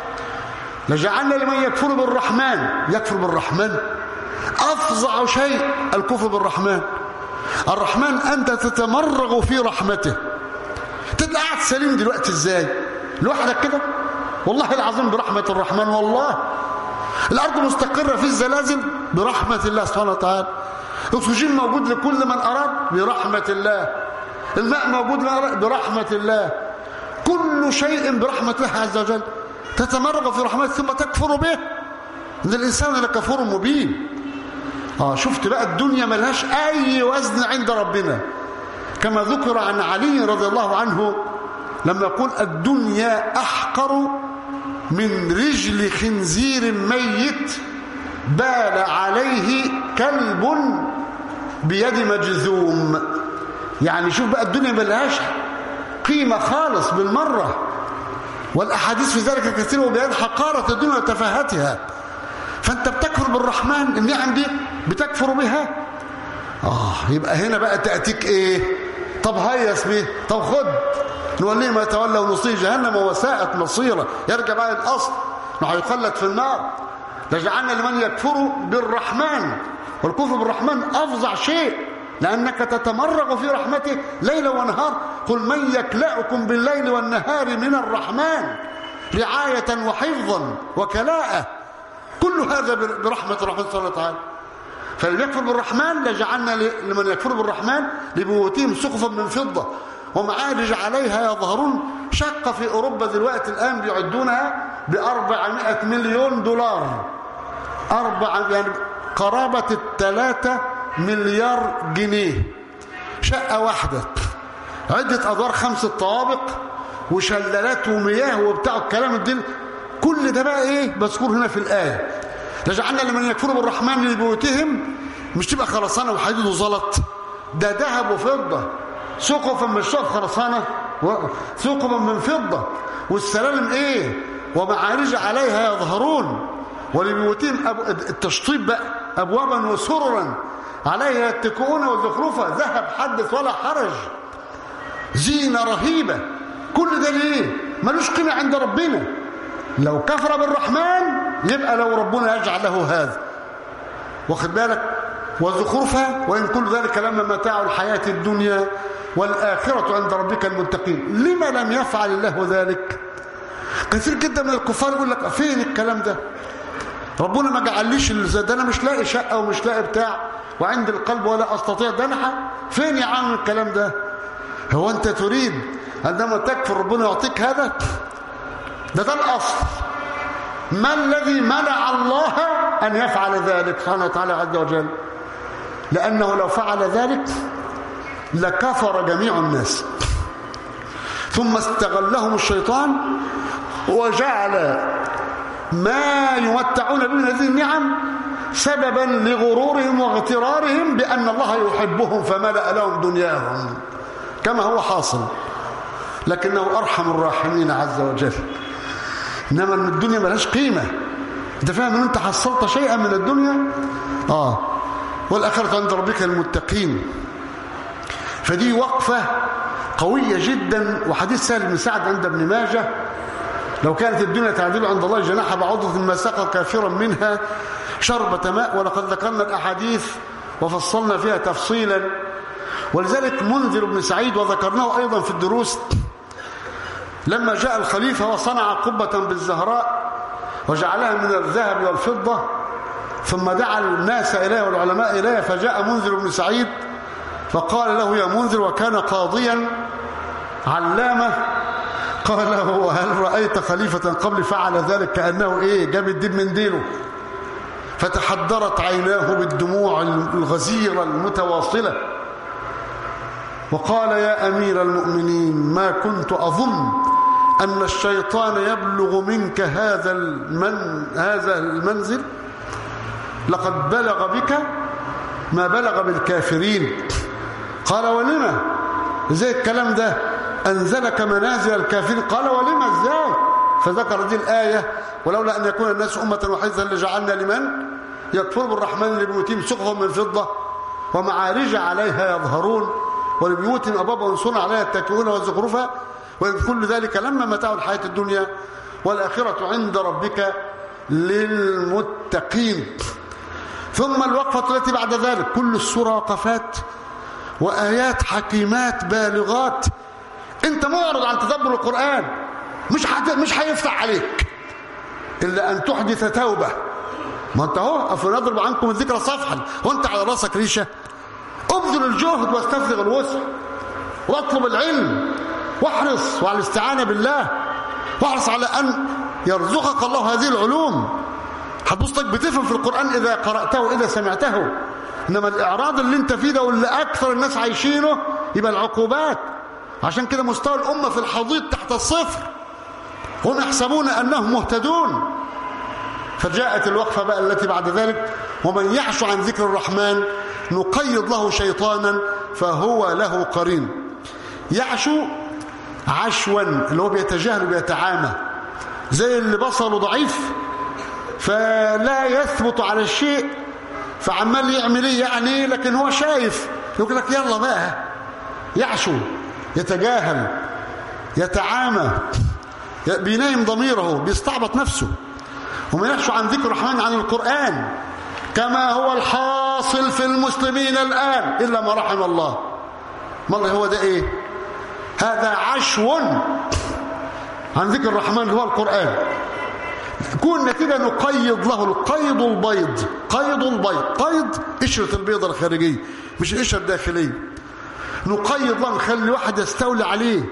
Speaker 1: لجعلنا لمن يكفر بالرحمن، يكفر بالرحمن أفظع شيء الكفر بالرحمن. الرحمن أنت تتمرغ في رحمته. تبقى قاعد سليم دلوقتي ازاي لوحدك كده؟ والله العظيم برحمة الرحمن. والله الأرض مستقرة في الزلازل برحمة الله سبحانه وتعالى. الأكسجين موجود لكل من أراد برحمة الله. الماء موجود برحمة الله. كل شيء برحمة الله عز وجل. تتمرغ في رحمته ثم تكفر به. إن الإنسان لكفور مبين. آه شفت بقى الدنيا ملهاش أي وزن عند ربنا، كما ذكر عن علي رضي الله عنه لما يقول الدنيا أحقر من رجل خنزير ميت بال عليه كلب بيد مجذوم. يعني شوف بقى الدنيا ملهاش قيمة خالص بالمرة، والأحاديث في ذلك كثيرة وبيان حقارة الدنيا وتفاهتها. فأنت بتكفر بالرحمن، النعم دي بتكفر بها. آه يبقى هنا بقى تأتيك إيه؟ طب هيس بيه، طب خد نوليه ما يتولى ونصيه جهنم وساءت مصيره. يرجع بقى الأصل انه هيخلد في النار. لجعلنا لمن يكفر بالرحمن، والكفر بالرحمن أفظع شيء، لأنك تتمرغ في رحمته ليلا ونهار. قل من يكلأكم بالليل والنهار من الرحمن رعاية وحفظا وكلاءة. كل هذا برحمة الرحمن سبحانه وتعالى. فاللي يكفر بالرحمن لجعلنا لمن يكفر بالرحمن لبيوتهم سقفا من فضة ومعارج عليها يظهرون. شقة في أوروبا دلوقتي الآن بيعدونها بأربعمائة مليون دولار، أربعة يعني قرابة الثلاثة مليار جنيه. شقة واحدة، عدة أدوار، خمسة طوابق وشلالات ومياه وبتاع الكلام الدين. كل ده بقى إيه مذكور هنا في الآية. لجعلنا لمن يكفر بالرحمن لبيوتهم مش تبقى خرسانة وحديد وزلط، ده ذهب وفضة. سقفا من الشوف خرسانة، سقفا من فضة. والسلالم ايه؟ ومعارج عليها يظهرون، ولبيوتهم أب... التشطيب بقى أبوابا وسررا عليها يتكئون وزخرفا، ذهب حدث ولا حرج، زينة رهيبة. كل ده ليه؟ ملوش قيمة عند ربنا. لو كفر بالرحمن يبقى لو ربنا يجعل له هذا، واخد بالك؟ وزخرفها، وإن كل ذلك لما متاع الحياة الدنيا والآخرة عند ربك المتقين. لما لم يفعل الله ذلك؟ كثير جدا من الكفار يقول لك فين الكلام ده؟ ربنا ما جعليش ده، انا مش لاقي شقه ومش لاقي بتاع وعند القلب ولا استطيع دنحه. فين يا عم الكلام ده؟ هو انت تريد عندما تكفر ربنا يعطيك هذا؟ ده ده الاصل. ما الذي منع الله ان يفعل ذلك سبحانه وتعالى عز وجل؟ لانه لو فعل ذلك لكفر جميع الناس. ثم استغلهم الشيطان وجعل ما يمتعون به من هذه النعم سببا لغرورهم واغترارهم بأن الله يحبهم فملأ لهم دنياهم كما هو حاصل. لكنه أرحم الراحمين عز وجل. إنما من الدنيا ملهاش قيمة. أنت فاهم أن أنت حصلت شيئا من الدنيا؟ آه والآخرة عند ربك المتقين. فدي وقفة قوية جدا. وحديث سهل بن سعد عند ابن ماجه: لو كانت الدنيا تعدل عند الله جناح بعوضة ما سقى كافرا منها شربة ماء. ولقد ذكرنا الأحاديث وفصلنا فيها تفصيلا. ولذلك منذر بن سعيد وذكرناه أيضا في الدروس لما جاء الخليفة وصنع قبة بالزهراء وجعلها من الذهب والفضة ثم دعا الناس إليه والعلماء إليه، فجاء منذر بن سعيد فقال له: يا منذر، وكان قاضيا علامة، قال له: هل رأيت خليفة قبل فعل ذلك؟ كأنه إيه؟ جاب الدب من ديله. فتحدرت عيناه بالدموع الغزيرة المتواصلة وقال: يا أمير المؤمنين، ما كنت أظن أن الشيطان يبلغ منك هذا المن هذا المنزل، لقد بلغ بك ما بلغ بالكافرين. قال: ولما؟ ازاي الكلام ده؟ أنزلك منازل الكافرين. قال: ولما ازاي؟ فذكر دي الآية: ولولا أن يكون الناس أمة واحدة لجعلنا لمن يكفر بالرحمن لبيوتهم سقفا من فضة ومعارج عليها يظهرون ولبيوتهم أبوابا وسررا عليها يتكئون وزخرفا وإن كل ذلك لما متاع الحياة الدنيا والآخرة عند ربك للمتقين. ثم الوقفة التي بعد ذلك، كل السورة وقفات وآيات حكيمات بالغات. انت معرض عن تدبر القرآن، مش حت... مش هيفتح عليك إلا أن تحدث توبة. ما انت اهو أفنضرب عنكم الذكر صفحا، وانت على راسك ريشة. ابذل الجهد واستفرغ الوسع واطلب العلم واحرص وعلى الاستعانة بالله، واحرص على أن يرزقك الله هذه العلوم. هتبصك بتفهم في القرآن إذا قرأته وإذا سمعته. إنما الإعراض اللي انت فيه ده واللي أكثر الناس عايشينه يبقى العقوبات. عشان كده مستوى الأمة في الحضيض تحت الصفر، هم يحسبون أنهم مهتدون. فجاءت الوقفة بقى التي بعد ذلك: ومن يعش عن ذكر الرحمن نقيض له شيطانا فهو له قرين. يعشو عشوا اللي هو بيتجاهل وبيتعامى، زي اللي بصره ضعيف فلا يثبت على الشيء فعمال يعمل ايه يعني، لكن هو شايف يقول لك يلا بقى. يعشو، يتجاهل، يتعامى، بينام ضميره، بيستعبط نفسه. وما يعشو عن ذكر الرحمن عن القرآن كما هو الحاصل في المسلمين الآن إلا ما رحم الله. ما الله هو ده ايه؟ هذا عشو عن ذكر الرحمن هو القرآن. يكون نتيجة نقيض له القيض البيض. قيض البيض، قيض قشرة البيضة الخارجية مش القشرة الداخلية. نقيض له، نخلي واحد يستولي عليه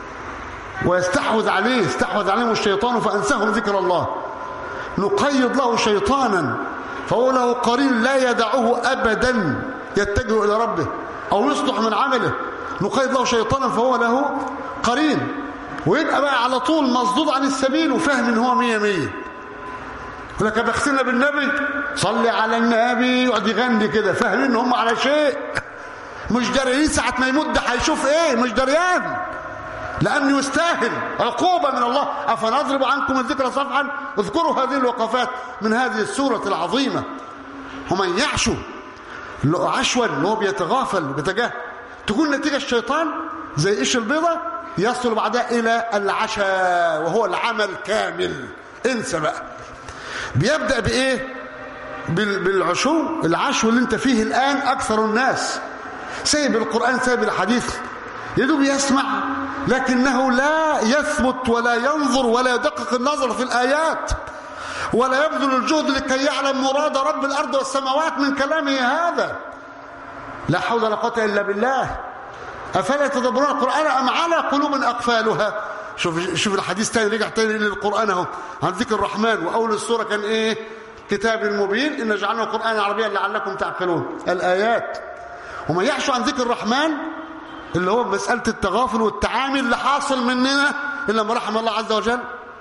Speaker 1: ويستحوذ عليه، استحوذ عليهم الشيطان فأنساهم ذكر الله. نقيض له شيطانا فهو له قرين لا يدعوه أبدا يتجه إلى ربه أو يصلح من عمله. نقيض له شيطانا فهو له قرين، ويبقى بقى على طول مصدود عن السبيل وفهم ان هو مية مية. ولك بختنا بالنبي صلي على النبي يقعد يغني كده، فاهمين ان هم على شيء، مش داريين ساعه ما يمد هيشوف ايه، مش دريان، لانه يستاهل عقوبه من الله. افنضرب عنكم الذكر صفحا، اذكروا هذه الوقفات من هذه السوره العظيمه. ومن يعشو عشوا اللي هو بيتغافل وبيتجاهل، تكون نتيجه الشيطان زي قش البيضه، يصل بعدها الى العشاء وهو العمل كامل. انسى بقى. بيبدا بايه؟ بالعشو، العشو اللي انت فيه الان. اكثر الناس سايب القران، سايب الحديث، يدوب يسمع، لكنه لا يثبت ولا ينظر ولا يدقق النظر في الايات، ولا يبذل الجهد لكي يعلم مراد رب الارض والسماوات من كلامه هذا. لا حول ولا قوه الا بالله. افلا يتدبرون القران ام على قلوب اقفالها. شوف شوف الحديث تاني، رجع تاني للقران اهو، عن ذكر الرحمن، واول السوره كان ايه؟ كتاب مبين ان جعلناه قرانا عربيا لعلكم تعقلون. الايات. ومن يعش عن ذكر الرحمن اللي هو مساله التغافل والتعامل اللي حاصل مننا الا ما رحم الله عز وجل،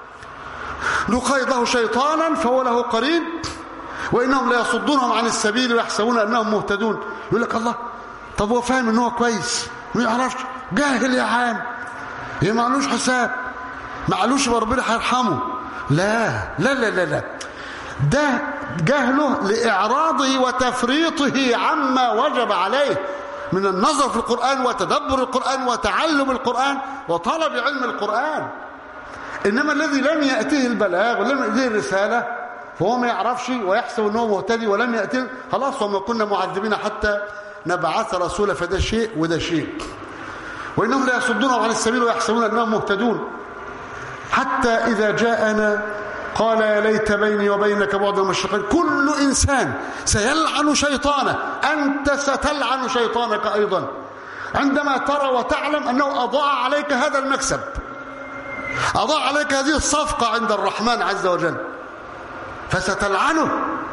Speaker 1: نقيض له شيطانا فهو له قرين وانهم لا يصدونهم عن السبيل ويحسبون انهم مهتدون. يقول لك الله، طب هو فاهم ان هو كويس ما يعرفش، جاهل يا عام، يا معلوش حساب، معلوش ربنا هيرحمه. لا لا لا لا لا، ده جهله لاعراضه وتفريطه عما وجب عليه من النظر في القرآن وتدبر القرآن وتعلم القرآن وطلب علم القرآن. إنما الذي لم يأتيه البلاغ ولم يأتيه الرسالة فهو ما يعرفش ويحسب أنه مهتدي ولم يأتيه، خلاص وما كنا معذبين حتى نبعث رسولا. فده شيء وده شيء. وإنهم لا يصدونهم عن السبيل ويحسبون أنهم مهتدون، حتى إذا جاءنا قال يا ليت بيني وبينك بعد المشرقين. كل إنسان سيلعن شيطانه، أنت ستلعن شيطانك أيضا عندما ترى وتعلم أنه أضاع عليك هذا المكسب، أضاع عليك هذه الصفقة عند الرحمن عز وجل، فستلعنه.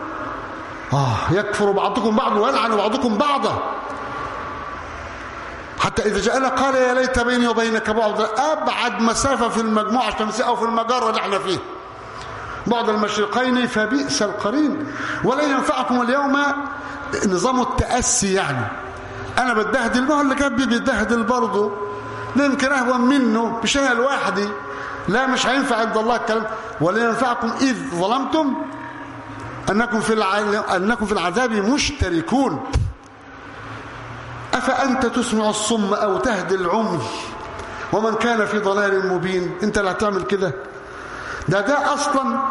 Speaker 1: آه يكفر بعضكم بعض ويلعن بعضكم بعضا. حتى إذا جاءنا قال يا ليت بيني وبينك بعد، أبعد مسافة في المجموعة الشمسية أو في المجرة اللي احنا فيه، بعد المشرقين، فبئس القرين. ولا ينفعكم اليوم نظام التأسي، يعني أنا بتبهدل، ما هو اللي جنبي بيتبهدل برضه، لا يمكن أهون منه، مش أنا لوحدي، لا مش هينفع عند الله الكلام. ولا ينفعكم إذ ظلمتم أنكم في أنكم في العذاب مشتركون. أفأنت تسمع الصم أو تهدي العمي ومن كان في ضلال مبين. أنت اللي هتعمل كده؟ ده ده أصلا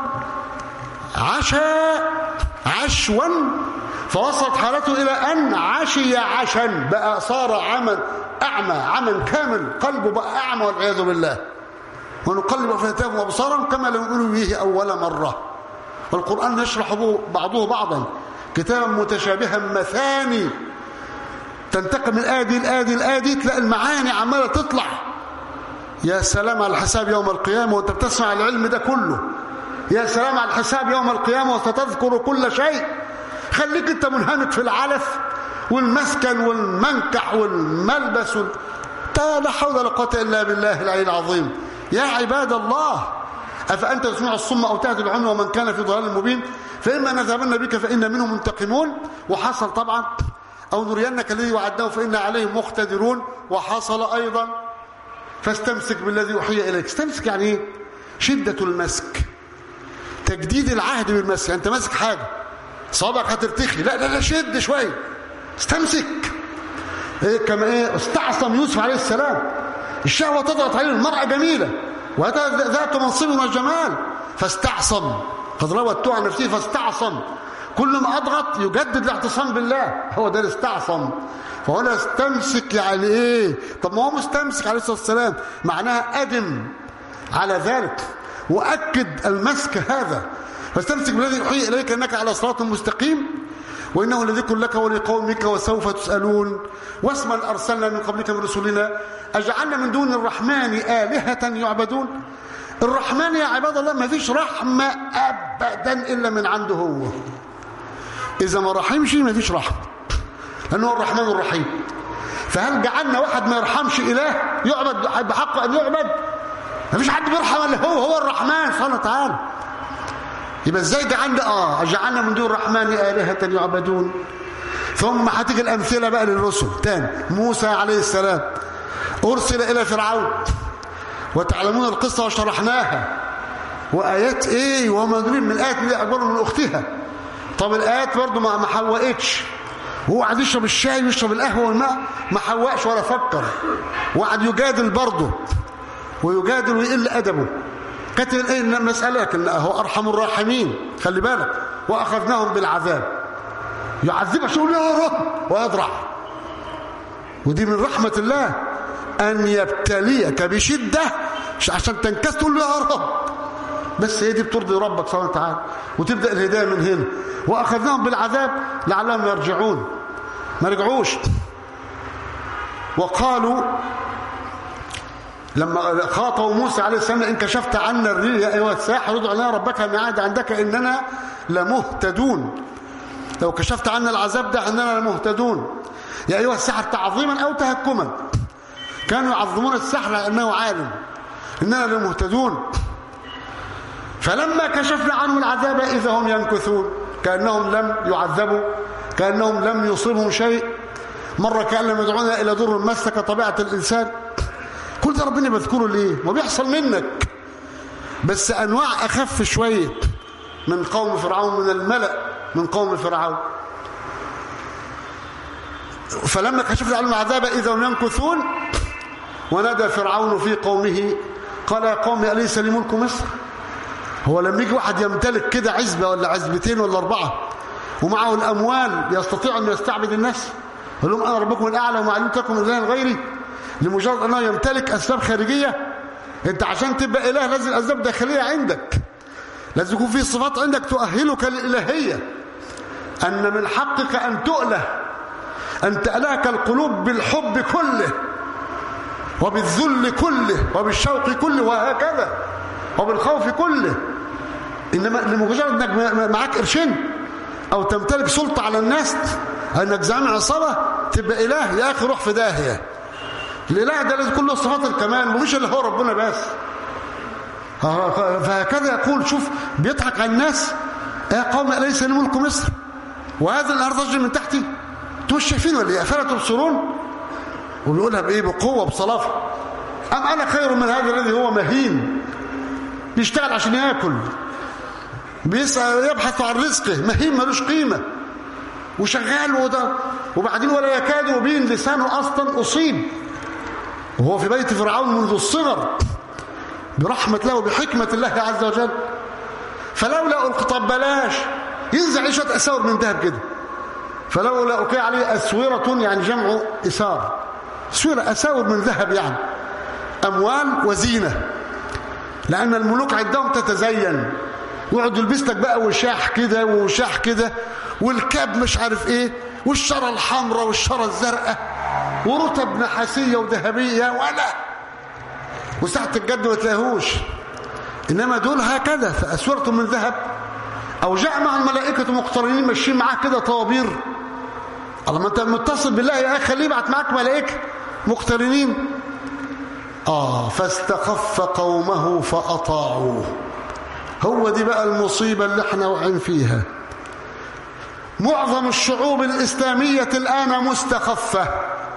Speaker 1: عشا عشوا، فوصلت حالته إلى أن عشي عشا، بقى صار عمى أعمى، عمى كامل، قلبه بقى أعمى والعياذ بالله. ونقلب أفئدتهم وأبصارهم كما لم يؤمنوا به أول مرة. والقرآن يشرح بعضه بعضا كتابا متشابها مثاني، تنتقل من الآية دي الآية دي الآية دي، تلاقي المعاني عمالة تطلع. يا سلام على الحساب يوم القيامة وانت بتسمع العلم ده كله. يا سلام على الحساب يوم القيامة وستذكر كل شيء. خليك انت منهمك في العلف والمسكن والمنكح والملبس وال... لا حول ولا قوة إلا بالله العلي العظيم. يا عباد الله، أفأنت تسمع الصم أو تهدي العمي ومن كان في ضلال مبين فإما نذهبن بك فإن منهم منتقمون، وحصل طبعا، أو نرينك الذي وعدناه فإنا عليهم مقتدرون، وحصل أيضا فاستمسك بالذي أوحي إليك. استمسك يعني إيه؟ شدة المسك، تجديد العهد بالمسك. أنت ماسك حاجة صابعك هترتخي، لا لا لا شد شوية، استمسك. إيه كما إيه استعصم يوسف عليه السلام، الشهوة تضغط عليه، المرأة جميلة وذات منصب وجمال فاستعصم، قد روته عن نفسه فاستعصم. كل ما أضغط يجدد الاعتصام بالله، هو ده الاستعصم. فهنا استمسك يعني ايه؟ طب ما هو مستمسك عليه الصلاة والسلام، معناها أدم على ذلك وأكد المسك هذا. فاستمسك بالذي يوحي إليك أنك على صراط مستقيم وإنه لذكر لك ولقومك وسوف تسألون. واسما أرسلنا من قبلك من رسلنا أجعلنا من دون الرحمن آلهة يعبدون. الرحمن يا عباد الله ما فيش رحمة أبدا إلا من عنده هو. إذا ما رحمش ما فيش رحمة، لأنه الرحمن الرحيم. فهل جعلنا واحد ما يرحمش إله يعبد بحق أن يعبد؟ ما فيش حد بيرحم إلا هو، هو الرحمن سبحانه وتعالى. يبقى ازاي جعلنا اه جعلنا من دون الرحمن آلهة يعبدون. ثم هتيجي الامثله بقى للرسل تاني. موسى عليه السلام ارسل الى فرعون، وتعلمون القصه وشرحناها، وايات ايه وما ندري من الايات اللي اكبر من اختها. طب الايات برضه ما حوقتش، هو قاعد يشرب الشاي ويشرب القهوه والماء، ما حوقش ولا فكر، وقعد يجادل برضه ويجادل ويقل ادبه. كانت ايه المساله؟ لكن هو ارحم الراحمين، خلي بالك. واخذناهم بالعذاب، يعذبك يقول يا رب ويضرع. ودي من رحمه الله ان يبتليك بشده عشان تنكس تقول له يا رب. بس هي دي بترضي ربك سبحانه وتعالى، وتبدا الهدايه من هنا. واخذناهم بالعذاب لعلهم يرجعون، ما رجعوش. وقالوا لما خاطبوا موسى عليه السلام ان كشفت عنا الريح يا ايها الساحر ادع لنا ربك ميعاد عندك اننا لمهتدون. لو كشفت عنا العذاب ده اننا لمهتدون. يا ايها الساحر تعظيما او تهكما، كانوا يعظمون السحر لانه عالم. اننا لمهتدون. فلما كشفنا عنه العذاب اذا هم ينكثون، كانهم لم يعذبوا، كانهم لم يصيبهم شيء. مره كان لم يدعونا الى ضر مس كطبيعه الانسان. كل ده ربنا بيذكره ليه؟ ما بيحصل منك، بس انواع اخف شويه من قوم فرعون، من الملأ من قوم فرعون. فلما كشفنا عنهم العذاب اذا هم ينكثون. ونادى فرعون في قومه قال يا قوم اليس لي ملك مصر؟ هو لما يجي واحد يمتلك كده عزبه ولا عزبتين ولا اربعه ومعه الاموال يستطيع ان يستعبد الناس؟ قال لهم انا ربكم الاعلى وما علمت لكم اله غيري، لمجرد انه يمتلك اسباب خارجيه. انت عشان تبقى اله لازم اسباب داخليه عندك، لازم يكون في صفات عندك تؤهلك للالهيه. ان من حقك ان تؤله، ان تألهك القلوب بالحب كله وبالذل كله وبالشوق كله وهكذا وبالخوف كله. انما لمجرد انك معاك قرشين او تمتلك سلطه على الناس، انك زعيم عصابه تبقى اله، يا اخي روح في داهيه. الاله ده لازم كله صفات الكمال، ومش اللي هو ربنا بس. فهكذا يقول. شوف بيضحك على الناس. يا قوم اليس لي ملك مصر وهذا الارض تجري من تحتي؟ انتوا مش شايفين ولا ايه؟ افلا تبصرون؟ وبيقولها بايه؟ بقوه بصلافه. ام انا خير من هذا الذي هو مهين بيشتغل عشان ياكل، بيسعى يبحث عن رزقه، مهين ملوش قيمه وشغال وده، وبعدين ولا يكاد يبين لسانه اصلا اصيب، وهو في بيت فرعون منذ الصغر برحمه الله وبحكمه الله عز وجل. فلولا ألقي، طب بلاش ينزع شويه اساور من ذهب كده. فلولا ألقي عليه اسوره، يعني جمع اسار، اسوره اساور من ذهب، يعني اموال وزينه. لان الملوك عندهم تتزين، يقعد يلبس لك بقى وشاح كده وشاح كده والكاب مش عارف ايه والشاره الحمراء والشاره الزرقاء ورتب نحاسيه وذهبيه ولا وساعه الجد ما تلاقيهوش. انما دول هكذا فاسوره من ذهب. او جاء مع الملائكه مقترنين ماشيين معاه كده طوابير. الله، ما انت متصل بالله يا اخي، خليه يبعت معاك ملائكه مقترنين. اه فاستخف قومه فاطاعوه. هو دي بقى المصيبه اللي احنا واقعين فيها. معظم الشعوب الاسلاميه الان مستخفه.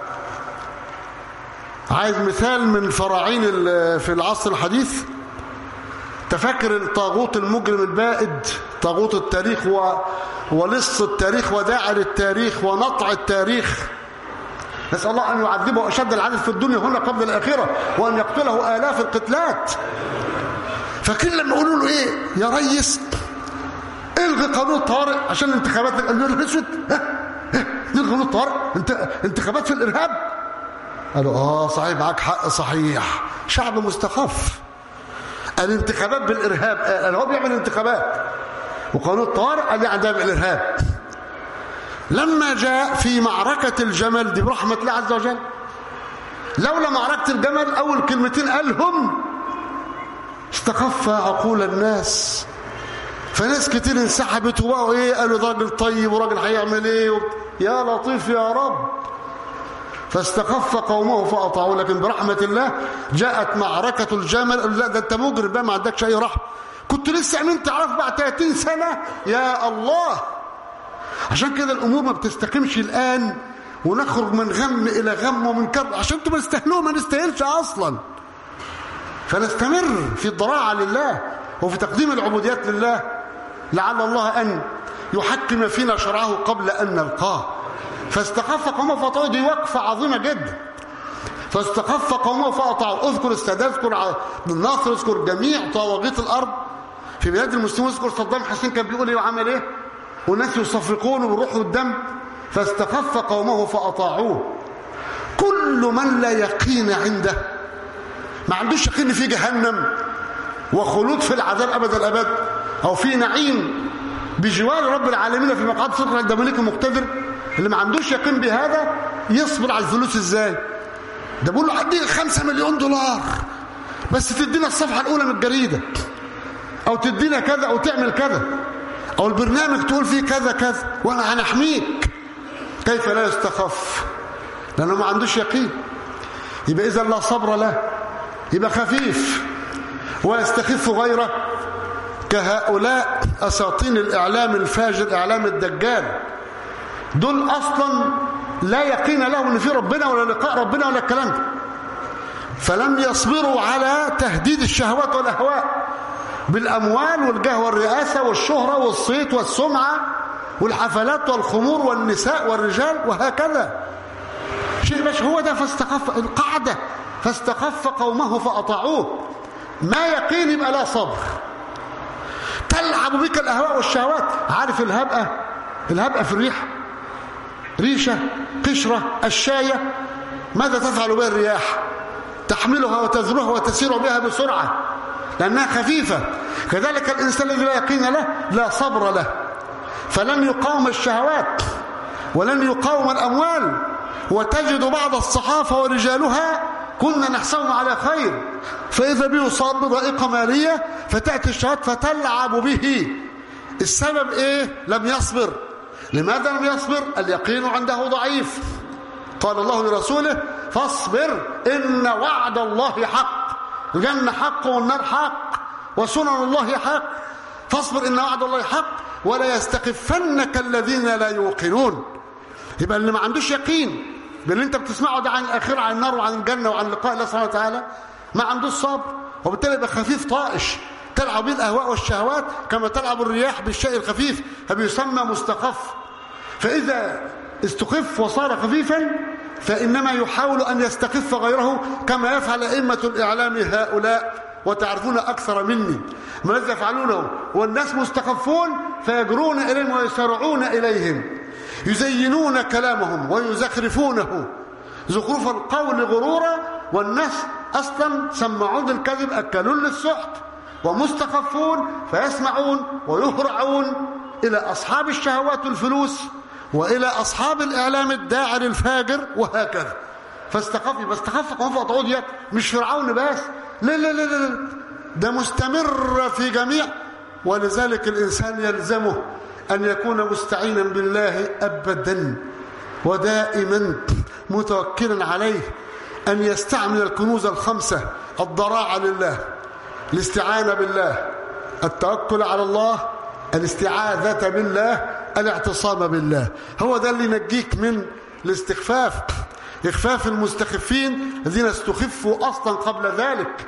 Speaker 1: عايز مثال من فراعين في العصر الحديث؟ تفكر الطاغوت المجرم البائد، طاغوت التاريخ و... ولص التاريخ وداعر التاريخ ونطع التاريخ. نسأل الله أن يعذبه أشد العذاب في الدنيا هنا قبل الآخرة، وأن يقتله آلاف القتلات. فكل لما يقولوا له إيه يا ريس الغي قانون الطوارئ عشان الانتخابات، قالوا له الاسود الغي قانون الطوارئ، انت انتخابات في الإرهاب. قالوا اه صحيح معاك حق، صحيح شعب مستخف. الانتخابات بالإرهاب، قال هو بيعمل انتخابات، وقانون الطوارئ قال يعذب الإرهاب. لما جاء في معركة الجمل دي برحمة الله عز وجل، لولا معركة الجمل أول كلمتين قالهم استخف عقول الناس، فناس كتير انسحبت وبقوا ايه، قالوا راجل طيب وراجل هيعمل ايه، يا لطيف يا رب. فاستخف قومه فأطاعوه. لكن برحمة الله جاءت معركة الجمل، لا ده انت مجرم بقى ما عندكش اي رحمة، كنت لسه امين تعرف بعد ثلاثين سنة؟ يا الله. عشان كده الامور ما بتستقيمش الان ونخرج من غم الى غم ومن كرب، عشان انتوا بتستاهلوه ما نستاهلش اصلا. فنستمر في الضراعه لله وفي تقديم العبوديات لله، لعل الله ان يحكم فينا شرعه قبل ان نلقاه. فاستخف قومه فاطاعوا، دي وقفه عظيمه جدا. فاستخف قومه فاطاعوا. اذكر السادات، اذكر الناصر، اذكر جميع طواغيت الارض في بلاد المسلمين، اذكر صدام حسين كان بيقول ايه وعمل ايه، والناس يصفقون بالروح والدم. فاستخف قومه فاطاعوه. كل من لا يقين عنده، ما عندوش يقين في جهنم وخلود في العذاب ابد الابد، او في نعيم بجوار رب العالمين في مقعد صدق عند ملك مقتدر، اللي ما عندوش يقين بهذا يصبر على الفلوس ازاي؟ ده بيقول له اديك خمسة مليون دولار بس تدينا الصفحه الاولى من الجريده، او تدينا كذا، او تعمل كذا، او البرنامج تقول فيه كذا كذا وانا هنحميك. كيف لا يستخف؟ لانه ما عندوش يقين. يبقى اذا لا صبر له، يبقى خفيف ويستخف غيره. كهؤلاء اساطين الاعلام الفاجر، اعلام الدجال، دول اصلا لا يقين لهم ان في ربنا ولا لقاء ربنا ولا الكلام ده، فلم يصبروا على تهديد الشهوات والاهواء بالاموال والجاه والرئاسه والشهره والصيت والسمعه والحفلات والخمور والنساء والرجال وهكذا. شيء مش هو ده. فاستخف القاعده، فاستخف قومه فاطاعوه. ما يقين يبقى لا صبر. تلعب بك الاهواء والشهوات. عارف الهبأه؟ الهبأه في الريح، ريشه، قشره، الشايه، ماذا تفعل بها الرياح؟ تحملها وتذرها وتسير بها بسرعه لانها خفيفه. كذلك الانسان الذي لا يقين له لا صبر له، فلن يقاوم الشهوات ولن يقاوم الاموال. وتجد بعض الصحافه ورجالها كنا نحسبهم على خير، فاذا به صاب بضائقه ماليه فتاتي الشهوات فتلعب به. السبب ايه؟ لم يصبر. لماذا لم يصبر؟ اليقين عنده ضعيف. قال الله لرسوله فاصبر إن وعد الله حق. الجنة حق والنار حق وسنن الله حق. فاصبر إن وعد الله حق ولا يستخفنك الذين لا يوقنون. يبقى اللي ما عندوش يقين باللي انت بتسمعه ده عن الآخرة، عن النار وعن الجنة وعن لقاء الله سبحانه وتعالى، ما عندوش صبر، وبالتالي يبقى خفيف طائش، تلعب به الأهواء والشهوات كما تلعب الرياح بالشيء الخفيف، فبيسمى مستخف. فإذا استخف وصار خفيفا فإنما يحاول أن يستخف غيره كما يفعل أئمة الإعلام هؤلاء، وتعرفون أكثر مني ما الذي يفعلونه. والناس مستخفون فيجرون إليهم ويسرعون إليهم، يزينون كلامهم ويزخرفونه زخرف القول غرورا، والناس أصلا سمعون الكذب أكلون للسحت ومستخفون فيسمعون ويهرعون إلى أصحاب الشهوات والفلوس وإلى أصحاب الإعلام الداعر الفاجر وهكذا. فاستخف فاستخف قوم فاطاعوه ديت مش فرعون بس، لا لا لا لا، ده مستمر في جميع. ولذلك الإنسان يلزمه أن يكون مستعينا بالله أبدا ودائما متوكلا عليه، أن يستعمل الكنوز الخمسة: الضراعة لله، الاستعانة بالله، التوكل على الله، الاستعاذة بالله، الاعتصام بالله. هو ده اللي ينجيك من الاستخفاف، إخفاف المستخفين الذين استخفوا أصلا قبل ذلك.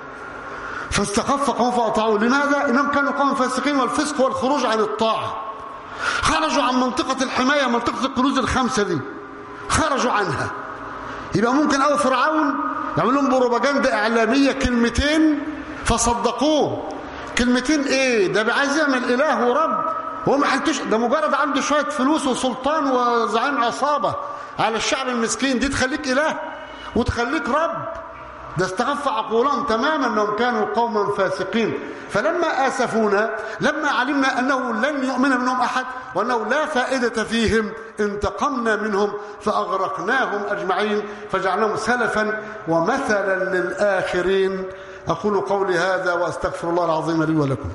Speaker 1: فاستخف قوم فأطاعوه. لماذا؟ إنهم كانوا قوم فاسقين، والفسق هو الخروج عن الطاعة. خرجوا عن منطقة الحماية، منطقة الكنوز الخمسة دي خرجوا عنها. يبقى ممكن أو فرعون يعمل لهم بروباجندا إعلامية كلمتين فصدقوه. كلمتين ايه ده؟ عايز يعمل اله ورب، هو ما حنتش ده مجرد عنده شويه فلوس وسلطان وزعيم عصابه على الشعب المسكين، دي تخليك اله وتخليك رب؟ ده استخف عقولهم تماما انهم كانوا قوما فاسقين. فلما اسفونا، لما علمنا انه لن يؤمن منهم احد وانه لا فائده فيهم، انتقمنا منهم فاغرقناهم اجمعين، فجعلناهم سلفا ومثلا للاخرين. أقول قولي هذا وأستغفر الله العظيم لي ولكم.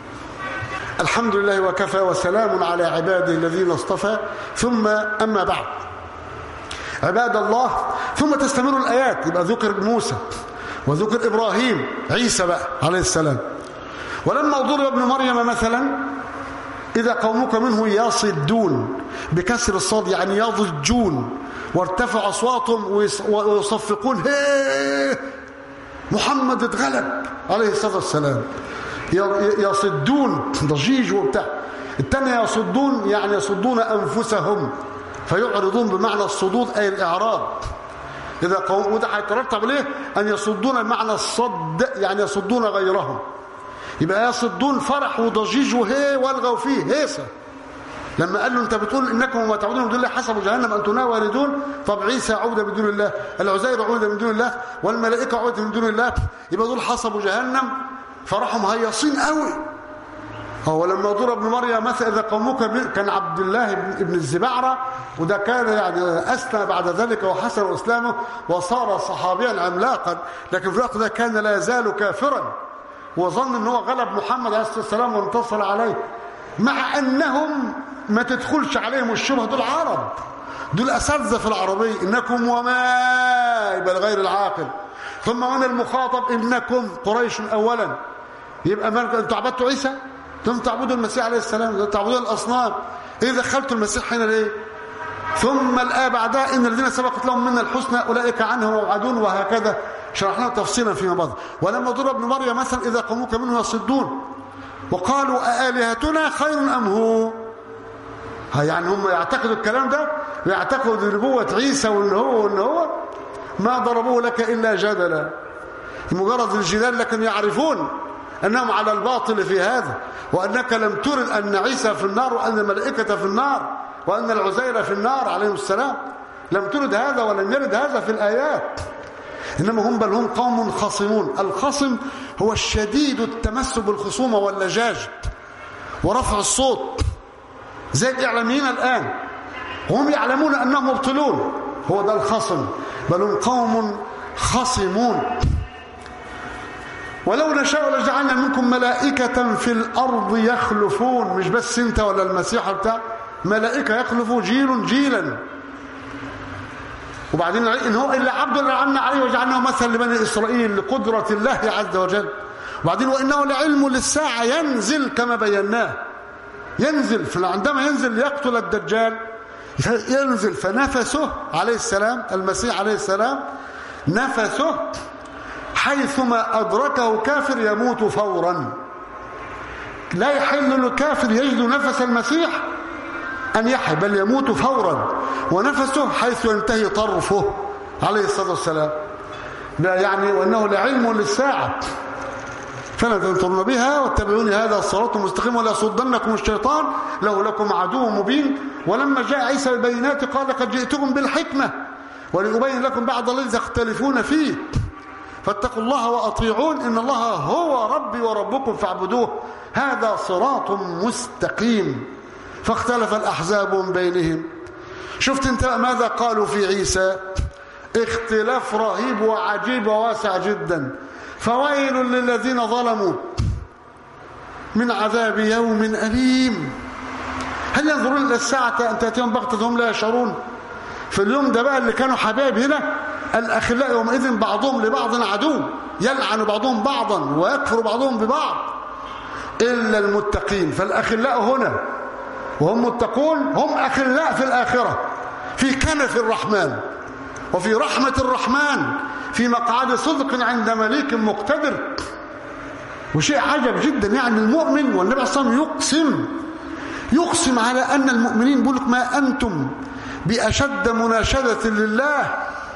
Speaker 1: الحمد لله وكفى وسلام على عباده الذين اصطفى، ثم أما بعد. عباد الله، ثم تستمر الآيات. يبقى ذكر موسى وذكر إبراهيم، عيسى بقى عليه السلام، ولما ضرب ابن مريم مثلا إذا قومك منه يصدون بكسر الصاد يعني يضجون وارتفع أصواتهم ويصفقون هي محمد اتغلب عليه الصلاة والسلام. يصدون ضجيج وبتاع. الثانية يصدون يعني يصدون أنفسهم فيعرضون بمعنى الصدود أي الإعراض. إذا قوم وده هيترتب عليه أن يصدون بمعنى الصد يعني يصدون غيرهم. يبقى يصدون فرح وضجيج وهي والغوا فيه هيصة. لما قال له انت بتقول انكم وما تعبدون من دون الله حسب جهنم انتم واردون. طب عيسى عبد من دون الله، العزير عبد من دون الله، والملائكه عبد من دون الله، يبقى دول حسبوا جهنم فرحوا مهيصين قوي. هو لما ضرب ابن مريم مثلا اذا قومك كان عبد الله ابن الزبعره وده كان يعني اسلم بعد ذلك وحسن اسلامه وصار صحابيا عملاقا، لكن في الوقت ده كان لا يزال كافرا وظن ان هو غلب محمد عليه الصلاه والسلام وانتصر عليه، مع انهم ما تدخلش عليهم الشبهه. دول عرب، دول اساتذه في العربيه. انكم وما يبقى غير العاقل. ثم وانا المخاطب ابنكم قريش اولا. يبقى انتوا عبدتوا عيسى؟ انتم تعبدوا المسيح عليه السلام، تعبدون الاصنام. ايه دخلتوا المسيح هنا ليه؟ ثم الآية بعدها ان الذين سبقت لهم منا الحسنى اولئك عنه موعدون، وهكذا شرحناه تفصيلا فيما مضى. ولما ضرب ابن مريم مثلا اذا قومك منه يصدون وقالوا أآلهتنا خير أم هو. يعني هم يعتقدوا الكلام ده ويعتقدوا نبوة عيسى وان هو وان هو ما ضربوه لك إلا جدلا، مجرد الجدال، لكن يعرفون أنهم على الباطل في هذا، وأنك لم ترد أن عيسى في النار وأن الملائكة في النار وأن العزير في النار عليهم السلام. لم ترد هذا ولم يرد هذا في الآيات. إنما هم بل هم قوم خصمون. الخصم هو الشديد التمسك بالخصومة واللجاج ورفع الصوت زي الإعلاميين الآن، وهم يعلمون أنهم مبطلون. هو ده الخصم. بل هم قوم خصمون. ولو نشاء لجعلنا منكم ملائكة في الأرض يخلفون. مش بس انت ولا المسيح بتاع ملائكة يخلفوا جيل جيلا. وبعدين إن هو إلا عبد لعنا عليه وجعلناه مثلا لبني إسرائيل لقدرة الله عز وجل. وبعدين وإنه لعلم للساعة ينزل كما بيناه. ينزل عندما ينزل ليقتل الدجال ينزل. فنفسه عليه السلام المسيح عليه السلام نفسه حيثما أدركه كافر يموت فورا. لا يحل للكافر يجد نفس المسيح أن يحي، بل يموت فورا. ونفسه حيث ينتهي طرفه عليه الصلاة والسلام. يعني وأنه لعلم للساعة فلا تنطرون بها واتبعوني هذا الصراط المستقيم ولا يصدنكم الشيطان له لكم عدو مبين. ولما جاء عيسى بالبينات قال قد جئتكم بالحكمة ولأبين لكم بعض الذي تختلفون فيه فاتقوا الله وأطيعون إن الله هو ربي وربكم فاعبدوه هذا صراط مستقيم. فاختلف الأحزاب من بينهم. شفت انت ماذا قالوا في عيسى؟ اختلاف رهيب وعجيب وواسع جدا. فويل للذين ظلموا من عذاب يوم أليم. هل ينظرون إلى الساعة أن تأتيهم بغتة هم لا يشعرون؟ في اليوم ده بقى اللي كانوا حبايب هنا الأخلاء يومئذ بعضهم لبعض عدو يلعن بعضهم بعضا ويكفر بعضهم ببعض إلا المتقين. فالأخلاء هنا وهم متقون هم أخلاء في الآخرة في كنف الرحمن وفي رحمة الرحمن في مقعد صدق عند مليك مقتدر. وشيء عجب جدا يعني المؤمن والنبي صلى الله عليه وسلم يقسم يقسم على أن المؤمنين بيقول لك ما أنتم بأشد مناشدة لله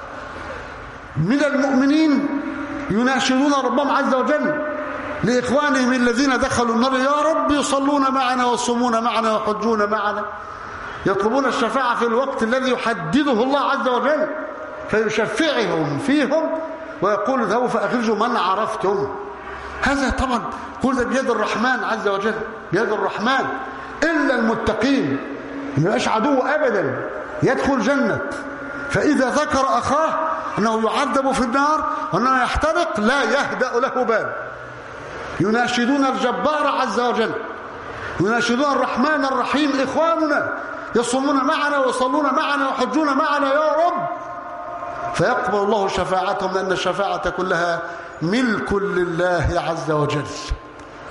Speaker 1: من المؤمنين يناشدون ربهم عز وجل لإخوانهم الذين دخلوا النار يا رب يصلون معنا ويصومون معنا ويحجون معنا. يطلبون الشفاعة في الوقت الذي يحدده الله عز وجل فيشفعهم فيهم ويقول اذهبوا فأخرجوا من عرفتم. هذا طبعا كل ده بيد الرحمن عز وجل بيد الرحمن. إلا المتقين ما يبقاش عدو أبدا يدخل جنة. فإذا ذكر أخاه أنه يعذب في النار وأنه يحترق لا يهدأ له بال. يناشدون الجبار عز وجل يناشدون الرحمن الرحيم إخواننا يصومون معنا ويصلون معنا ويحجون معنا يا رب فيقبل الله شفاعتهم لأن الشفاعة كلها ملك لله عز وجل.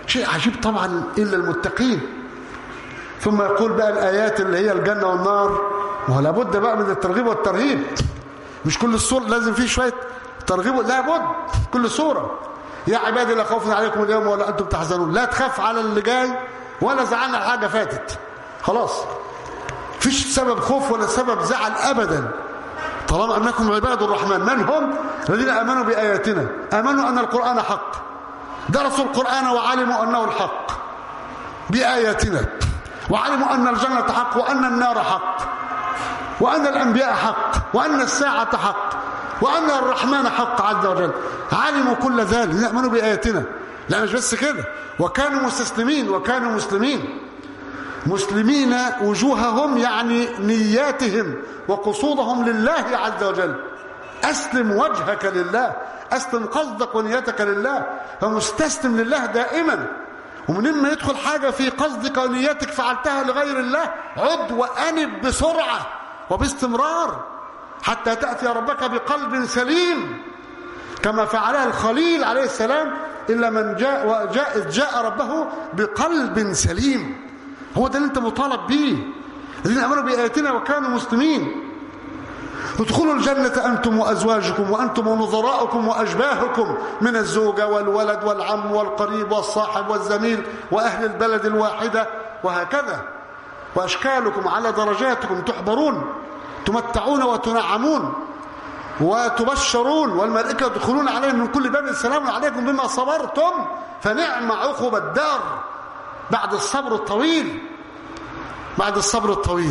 Speaker 1: شيء عجيب طبعا إلا المتقين. ثم يقول بقى الآيات اللي هي الجنة والنار، وهو لابد بقى من الترغيب والترهيب. مش كل الصور لازم فيه شوية ترغيب، لابد كل صورة. يا عبادي لا خوف عليكم اليوم ولا أنتم تحزنون، لا تخاف على اللي جاي ولا زعلنا حاجة فاتت، خلاص فيش سبب خوف ولا سبب زعل أبدا، طالما أنكم عباد الرحمن. من هم؟ الذين آمنوا بآياتنا، آمنوا أن القرآن حق، درسوا القرآن وعلموا أنه الحق بآياتنا، وعلموا أن الجنة حق وأن النار حق وأن الأنبياء حق وأن الساعة حق وأن الرحمن حق عز وجل. علموا كل ذلك، يؤمنوا بآياتنا. لا مش بس كده، وكانوا مستسلمين وكانوا مسلمين مسلمين وجوههم، يعني نياتهم وقصودهم لله عز وجل. أسلم وجهك لله، أسلم قصدك ونيتك لله، فمستسلم لله دائما. ومن ما يدخل حاجة في قصدك ونيتك فعلتها لغير الله، عد وأنب بسرعة وباستمرار حتى تأتي ربك بقلب سليم، كما فعلها الخليل عليه السلام، إلا من جاء وجاء جاء ربه بقلب سليم. هو ده اللي انت مطالب به. الذين آمنوا بآياتنا وكانوا مسلمين. ادخلوا الجنة أنتم وأزواجكم وأنتم ونظراؤكم وأشباهكم من الزوجة والولد والعم والقريب والصاحب والزميل وأهل البلد الواحدة، وهكذا. وأشكالكم على درجاتكم تحبرون، تمتعون وتنعمون وتبشرون، والملائكة يدخلون عليهم من كل باب السلام عليكم بما صبرتم فنعم عقب الدار. بعد الصبر الطويل، بعد الصبر الطويل.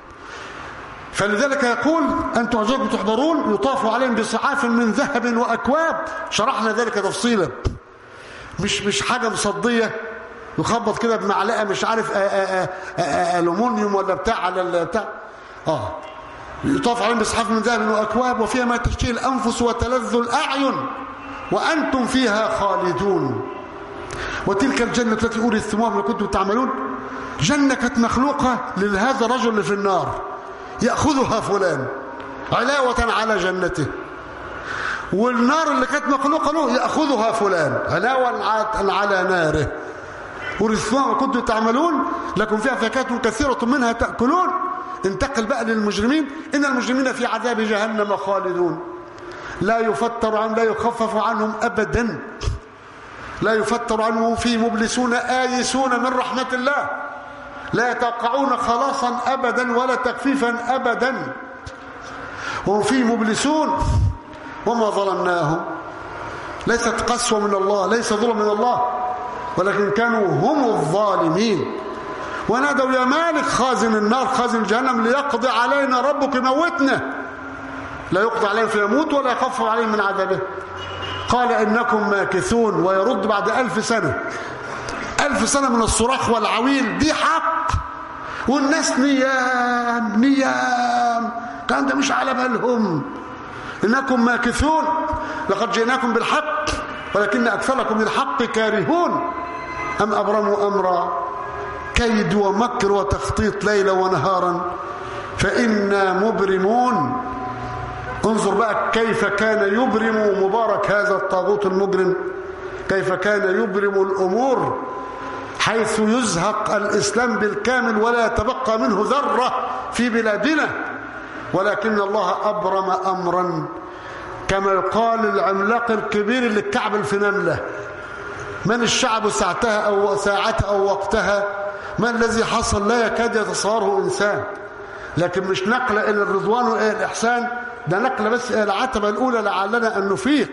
Speaker 1: فلذلك يقول أنتم أزواجكم تحبرون يطاف عليهم بصحاف من ذهب وأكواب. شرحنا ذلك تفصيلا، مش مش حاجة مصدية يخبط كده بمعلقة مش عارف ألومنيوم ولا بتاع على البتاع. اه يطاف عليهم بصحاف من ذهب وأكواب وفيها ما تشتهي الأنفس وتلذ الأعين وأنتم فيها خالدون. وتلك الجنة التي أورثتموها بما كنتم تعملون، جنة كانت مخلوقة لهذا الرجل اللي في النار، يأخذها فلان علاوة على جنته، والنار اللي كانت مخلوقة له يأخذها فلان علاوة على ناره. أورثتموها بما كنتم تعملون لكم فيها فاكهة كثيرة منها تأكلون. انتقل بقى للمجرمين، إن المجرمين في عذاب جهنم خالدون لا يفتر عنهم، لا يخفف عنهم أبدا، لا يفتر عنهم، في مبلسون آيسون من رحمة الله، لا يتوقعون خلاصا أبدا ولا تخفيفا أبدا، هم في مبلسون. وما ظلمناهم، ليست قسوة من الله، ليس ظلم من الله، ولكن كانوا هم الظالمين. ونادوا يا مالك خازن النار خازن جهنم ليقضي علينا ربك، يموتنا، لا يقضي عليهم فيموت ولا يخفف عليهم من عذابه. قال إنكم ماكثون، ويرد بعد ألف سنة، ألف سنة من الصراخ والعويل، دي حق والناس نيام نيام، كان ده مش على بالهم. إنكم ماكثون لقد جئناكم بالحق ولكن أكثركم للحق كارهون. أم أبرموا أمرا كيد ومكر وتخطيط ليلا ونهارا فإنا مبرمون. انظر بقى كيف كان يبرم مبارك هذا الطاغوت المجرم، كيف كان يبرم الأمور حيث يزهق الإسلام بالكامل ولا يتبقى منه ذرة في بلادنا. ولكن الله أبرم أمرا كما يقال العملاق الكبير اللي اتكعبل في نملة، من الشعب ساعتها أو ساعتها أو وقتها، ما الذي حصل لا يكاد يتصوره إنسان. لكن مش نقلة إلى الرضوان وإلى الإحسان، ده نقلة بس إلى العتبة الأولى لعلنا أن نفيق.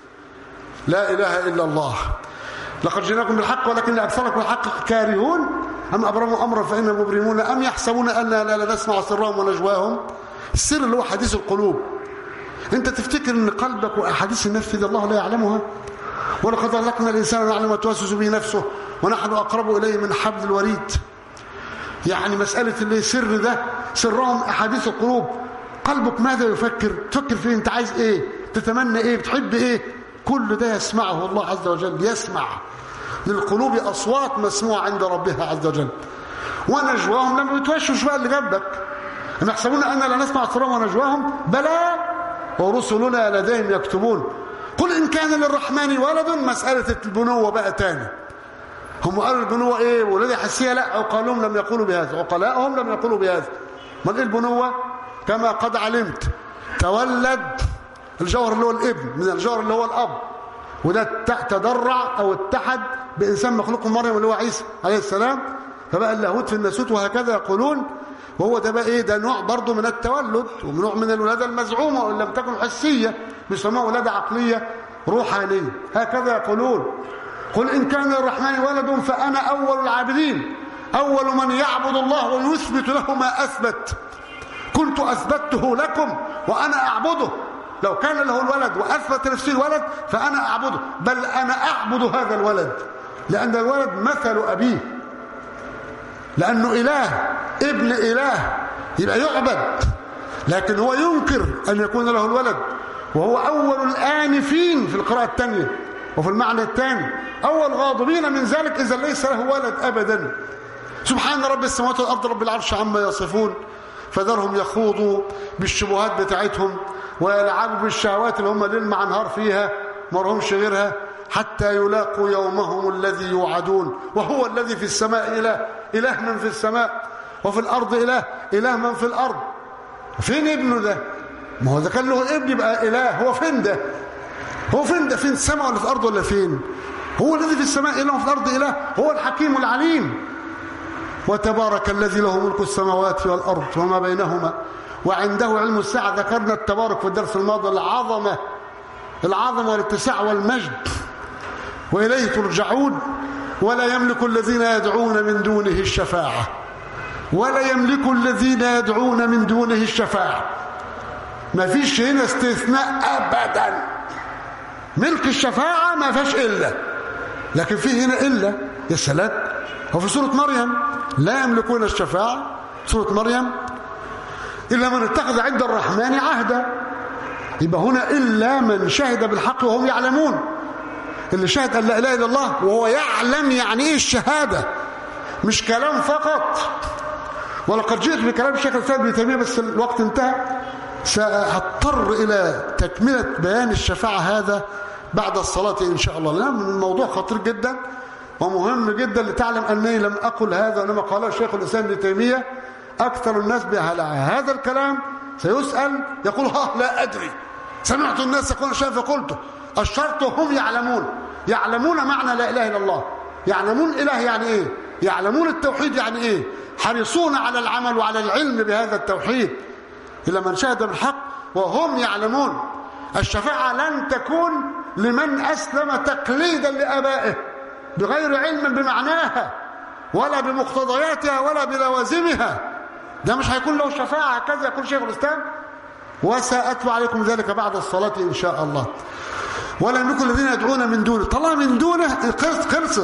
Speaker 1: لا إله إلا الله. لقد جئناكم بالحق ولكن أكثركم الحق كارهون. أم أبرموا أمرا فإنا مبرمون أم يحسبون أننا لا نسمع سرهم ونجواهم. السر اللي هو حديث القلوب. أنت تفتكر أن قلبك وأحاديث النفس دي الله لا يعلمها؟ ولقد خلقنا الإنسان ونعلم ما توسوس به نفسه ونحن أقرب إليه من حبل الوريد. يعني مسألة اللي سر ده سرهم أحاديث القلوب. قلبك ماذا يفكر؟ تفكر فيه، أنت عايز إيه، تتمنى إيه، بتحب إيه، كل ده يسمعه الله عز وجل. يسمع للقلوب أصوات مسموعة عند ربها عز وجل. ونجواهم لما بتوشوش بقى اللي جنبك. أم يحسبون أننا لا نسمع سرهم ونجواهم بلى ورسلنا لديهم يكتبون. قل إن كان للرحمن ولد، مسألة البنوة بقى تاني. هم قالوا البنوة ايه ولادة حسية؟ لا، عقالهم لم يقولوا بهذا، عقلاءهم لم يقولوا بهذا. ما ايه البنوة؟ كما قد علمت تولد الجوهر اللي هو الابن من الجوهر اللي هو الاب، وده تدرع او اتحد بانسان مخلوق من مريم اللي هو عيسى عليه السلام، فبقى اللاهوت في الناسوت وهكذا يقولون. وهو ده بقى ايه؟ ده نوع برضه من التولد ونوع من الولاده المزعومه وان لم تكن حسيه، بيسموها ولاده عقليه روحانيه، هكذا يقولون. قل ان كان للرحمن ولد فانا اول العابدين، اول من يعبد الله ويثبت له ما اثبت، كنت اثبته لكم وانا اعبده. لو كان له الولد واثبت نفسه الولد فانا اعبده، بل انا اعبد هذا الولد، لان الولد مثل ابيه، لانه اله، ابن اله، يبقى يعبد. لكن هو ينكر ان يكون له الولد، وهو اول الانفين في القراءه الثانيه وفي المعنى الثاني، اول غاضبين من ذلك اذا ليس له ولد ابدا. سبحان رب السماوات والارض رب العرش عما يصفون، فذرهم يخوضوا بالشبهات بتاعتهم ويلعبوا بالشهوات اللي هم ليل مع نهار فيها، ما لهمش غيرها، حتى يلاقوا يومهم الذي يوعدون. وهو الذي في السماء اله، اله من في السماء، وفي الارض اله، اله من في الارض. فين ابنه ده؟ ما هو اذا كان له ابن يبقى اله، هو فين ده؟ هو فين ده؟ فين السماء ولا في الارض ولا فين؟ هو الذي في السماء اله وفي الارض اله، هو الحكيم العليم. وتبارك الذي له ملك السماوات والارض وما بينهما وعنده علم الساعه. ذكرنا التبارك في الدرس الماضي، العظمه العظمه والاتساع والمجد، واليه ترجعون. ولا يملك الذين يدعون من دونه الشفاعه، ولا يملك الذين يدعون من دونه الشفاعه. ما فيش هنا استثناء ابدا، ملك الشفاعه ما فيش الا، لكن في هنا الا. يا سلام، وفي سوره مريم لا يملكون الشفاعه، سوره مريم، الا من اتخذ عند الرحمن عهدا. يبقى هنا الا من شهد بالحق وهم يعلمون، اللي شهد ان لا اله الا الله وهو يعلم يعني ايه الشهاده، مش كلام فقط. ولقد جئت بكلام الشيخ الاسلام ابن تيميه بس الوقت انتهى، سأضطر الى تكمله بيان الشفاعه هذا بعد الصلاه ان شاء الله، لان الموضوع خطير جدا ومهم جدا لتعلم انني لم اقل هذا، وانما قاله الشيخ الاسلام ابن تيميه. اكثر الناس بهذا الكلام سيسال يقول ها لا ادري، سمعت الناس يقولون شيئا فقلته. الشرط هم يعلمون، يعلمون معنى لا اله الا الله، يعلمون اله يعني ايه، يعلمون التوحيد يعني ايه، حريصون على العمل وعلى العلم بهذا التوحيد. إلا من شهد بالحق وهم يعلمون. الشفاعة لن تكون لمن أسلم تقليدا لآبائه بغير علم بمعناها ولا بمقتضياتها ولا بلوازمها، ده مش هيكون له شفاعة. هكذا يقول شيخ الإسلام، وسأتلو عليكم ذلك بعد الصلاة إن شاء الله. ولا يملك الذين يدعون من دونه، طلع من دونه خلصت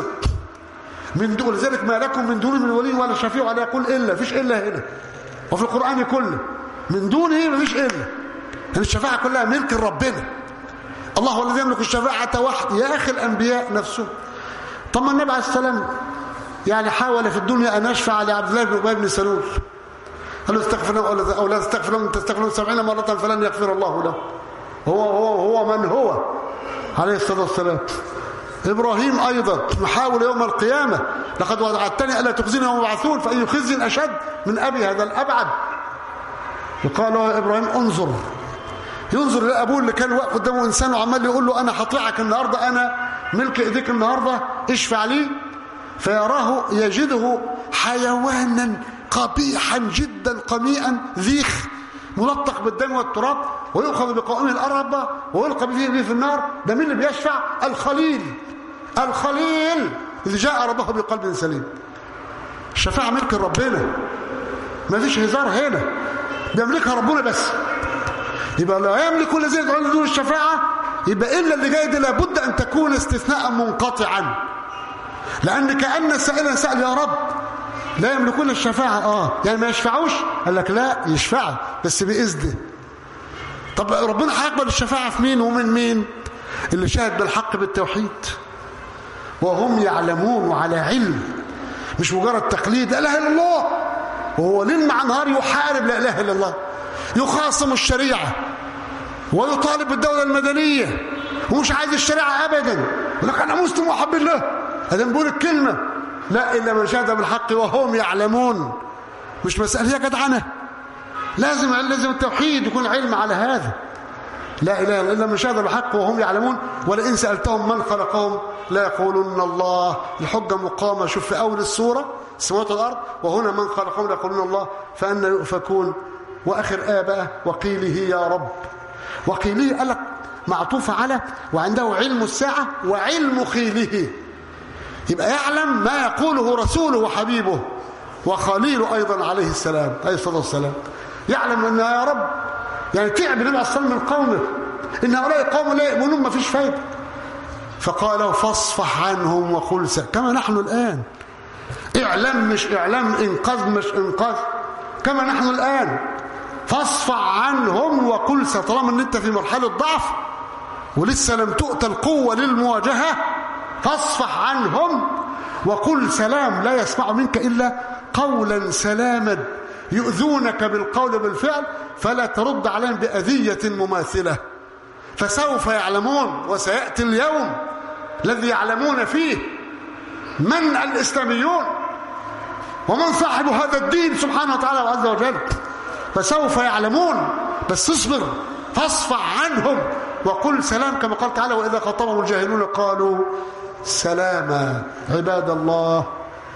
Speaker 1: من دون، لذلك ما لكم من دونه من ولي ولا شفيع ولا يقول إلا، فيش إلا هنا، وفي القرآن كله من دونه ما فيش إلا. الشفاعة كلها ملك ربنا، الله هو الذي يملك الشفاعة وحده. يا أخي الأنبياء نفسه، طب ما النبي عليه السلام يعني حاول في الدنيا أن يشفع لعبد الله بن أبي بن سلول، قال له استغفر له أو لا تستغفر له، تستغفر له سبعين مرة فلن يغفر الله له. هو هو هو من هو عليه الصلاة والسلام. إبراهيم أيضا محاول يوم القيامة، لقد وعدتني ألا تخزني يوم يبعثون فأي خزي أشد من أبي هذا الأبعد. وقال له إبراهيم انظر، ينظر لأبوه اللي كان واقف قدامه إنسان وعمال يقول له أنا هطلعك النهاردة، أنا ملك إيديك النهاردة، اشفع لي. فيراه يجده حيوانا قبيحا جدا قميئا ذيخ ملطخ بالدم والتراب، ويؤخذ بقوائمه الأربعة ويلقى به في النار. ده مين اللي بيشفع؟ الخليل، الخليل إذ جاء ربه بقلب سليم. الشفاعة ملك ربنا، ما فيش هزار هنا، بيملكها ربنا بس. يبقى لا يملك الذين يدعون دون الشفاعة، يبقى إلا اللي جاي ده لابد أن تكون استثناء منقطعا، لأن كأن سائلا سأل يا رب لا يملكون الشفاعة، اه يعني ما يشفعوش. قال لك لا، يشفع بس بإذنه. طب ربنا هيقبل الشفاعة في مين ومن مين؟ اللي شهد بالحق بالتوحيد وهم يعلمون وعلى علم، مش مجرد تقليد لا اله الا الله، وهو ليل مع نهار يحارب لا اله الا الله، يخاصم الشريعة ويطالب بالدولة المدنية ومش عايز الشريعة ابدا، يقول لك انا مسلم وحب الله، ادم بقول الكلمه لا الا من شهد بالحق وهم يعلمون، مش مساله يا جدعنه، لازم لازم التوحيد يكون علم على هذا. لا اله الا من شهد بالحق وهم يعلمون ولئن سالتهم من خلقهم لا يقولون الله. الحجه مقامه. شوف في اول السوره السماوات والارض، وهنا من خلقهم لا يقولون الله فأنا يؤفكون. واخر ايه بقى وقيله يا رب. وقيله قال لك معطوفه على وعنده علم الساعه وعلم قيله، يبقى يعلم ما يقوله رسوله وحبيبه وخليله ايضا عليه السلام عليه الصلاه والسلام. يعلم ان يا رب يعني تعب النبي عليه من قومه ان هؤلاء قوم لا يؤمنون، ما فيش فايده، فقال فاصفح عنهم وقل س... كما نحن الان. اعلم مش اعلام انقاذ مش انقاذ، كما نحن الان فاصفح عنهم وقل س. طالما ان انت في مرحله ضعف ولسه لم تؤتى القوه للمواجهه فاصفح عنهم وقل سلام، لا يسمع منك الا قولا سلاما. يؤذونك بالقول بالفعل فلا ترد عليهم بأذية مماثلة، فسوف يعلمون. وسيأتي اليوم الذي يعلمون فيه من الإسلاميون ومن صاحب هذا الدين سبحانه وتعالى عز وجل، فسوف يعلمون. بس اصبر فاصفح عنهم وقل سلام، كما قال تعالى وإذا خاطبهم الجاهلون قالوا سلاما. عباد الله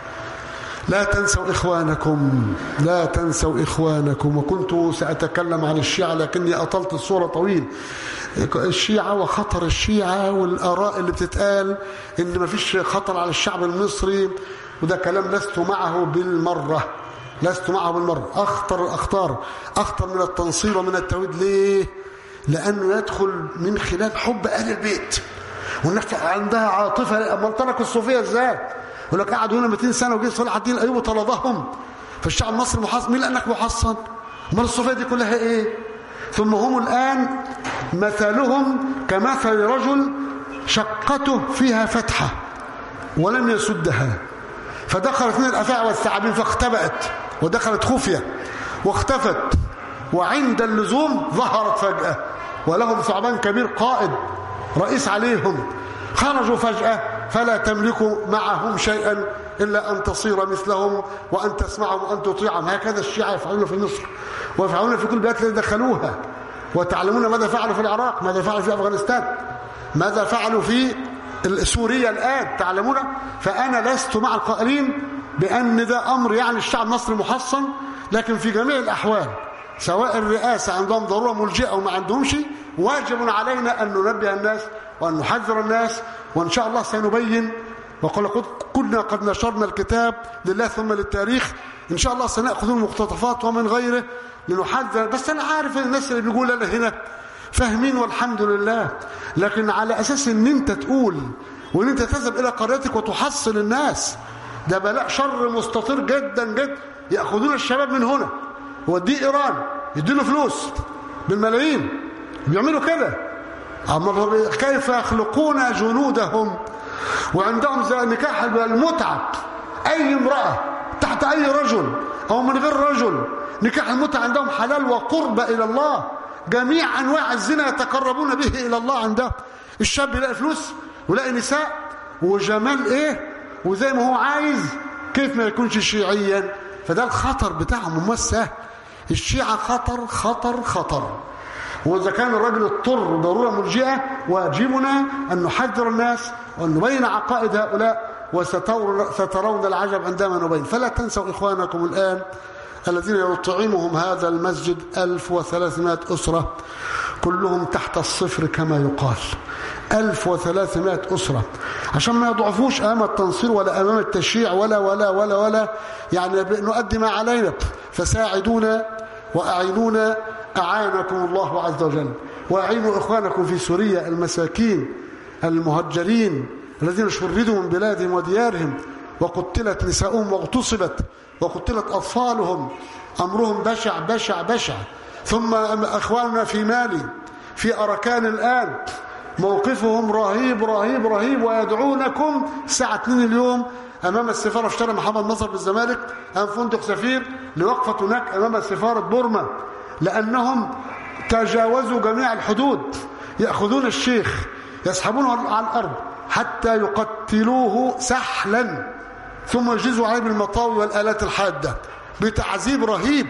Speaker 1: لا تنسوا إخوانكم، لا تنسوا إخوانكم. وكنت سأتكلم عن الشيعة لكني أطلت الصورة طويل. الشيعة وخطر الشيعة والآراء اللي بتتقال إن ما فيش خطر على الشعب المصري، وده كلام لست معه بالمرة، لست معه بالمرة. أخطر الأخطار، أخطر من التنصير ومن التوحيد. ليه؟ لأنه يدخل من خلال حب أهل البيت، والناس عندها عاطفة. أما تركوا الصوفية إزاي؟ يقول لك قعدوا هنا مئتين سنه وجه صلاح الدين الايوبي وطردهم، فالشعب المصري محصن. مين لانك محصن؟ امال الصوفيه دي كلها ايه؟ ثم هم الان مثلهم كمثل رجل شقته فيها فتحه ولم يسدها، فدخلت من الافاعي والثعابين فاختبأت ودخلت خفيه واختفت، وعند اللزوم ظهرت فجاه، ولهم ثعبان كبير قائد رئيس عليهم، خرجوا فجاه فلا تملكوا معهم شيئا إلا أن تصير مثلهم وأن تسمعهم وأن تطيعهم. هكذا الشيعة يفعلون في مصر ويفعلون في كل البلاد التي دخلوها. وتعلمون ماذا فعلوا في العراق، ماذا فعلوا في أفغانستان، ماذا فعلوا في سوريا الآن، تعلمون. فأنا لست مع القائلين بأن ده أمر يعني الشعب المصري محصن، لكن في جميع الأحوال سواء الرئاسة عندهم ضرورة ملجئة أو ما عندهمش، واجب علينا أن ننبه الناس وأن نحذر الناس. وإن شاء الله سنبين، وقال كنا قد نشرنا الكتاب لله ثم للتاريخ، إن شاء الله سنأخذ المقتطفات ومن غيره لنحذر. بس أنا عارف أن الناس اللي بيقول أنا هنا فاهمين والحمد لله، لكن على أساس أن أنت تقول وأن أنت تذهب إلى قريتك وتحصل الناس، ده بلاء شر مستطير جدا جدا. يأخذون الشباب من هنا ودي إيران يديله فلوس بالملايين، بيعملوا كده. كيف يخلقون جنودهم وعندهم زي نكاح المتعة، أي امرأة تحت أي رجل أو من غير رجل، نكاح المتعة عندهم حلال وقرب إلى الله. جميع أنواع الزنا يتقربون به إلى الله عندهم. الشاب يلاقي فلوس ويلاقي نساء وجمال إيه وزي ما هو عايز، كيف ما يكونش شيعيا؟ فده الخطر بتاعهم ممثل. الشيعة خطر خطر خطر. وإذا كان الرجل اضطر ضرورة ملجئة، واجبنا أن نحذر الناس وأن نبين عقائد هؤلاء، وسترون العجب عندما نبين. فلا تنسوا إخوانكم الآن الذين يطعمهم هذا المسجد ألف وثلاثمائة أسرة، كلهم تحت الصفر كما يقال، ألف وثلاثمائة أسرة، عشان ما يضعفوش أمام التنصير ولا أمام التشييع ولا ولا ولا ولا يعني نؤدي ما علينا. فساعدونا وأعينونا أعانكم الله عز وجل، وأعينوا إخوانكم في سوريا المساكين المهجرين الذين شردوا من بلادهم وديارهم، وقتلت نساؤهم واغتصبت وقتلت أطفالهم، أمرهم بشع بشع بشع. ثم أخواننا في مالي في أركان الآن موقفهم رهيب رهيب رهيب، ويدعونكم الساعة اثنين اليوم أمام السفارة. اشترى محمد نصر بالزمالك أمام فندق سفير لوقفة هناك أمام سفارة بورما، لأنهم تجاوزوا جميع الحدود. يأخذون الشيخ يسحبونه على الأرض حتى يقتلوه سحلا ثم يجيزوا عليه بالمطاوي والآلات الحادة بتعذيب رهيب،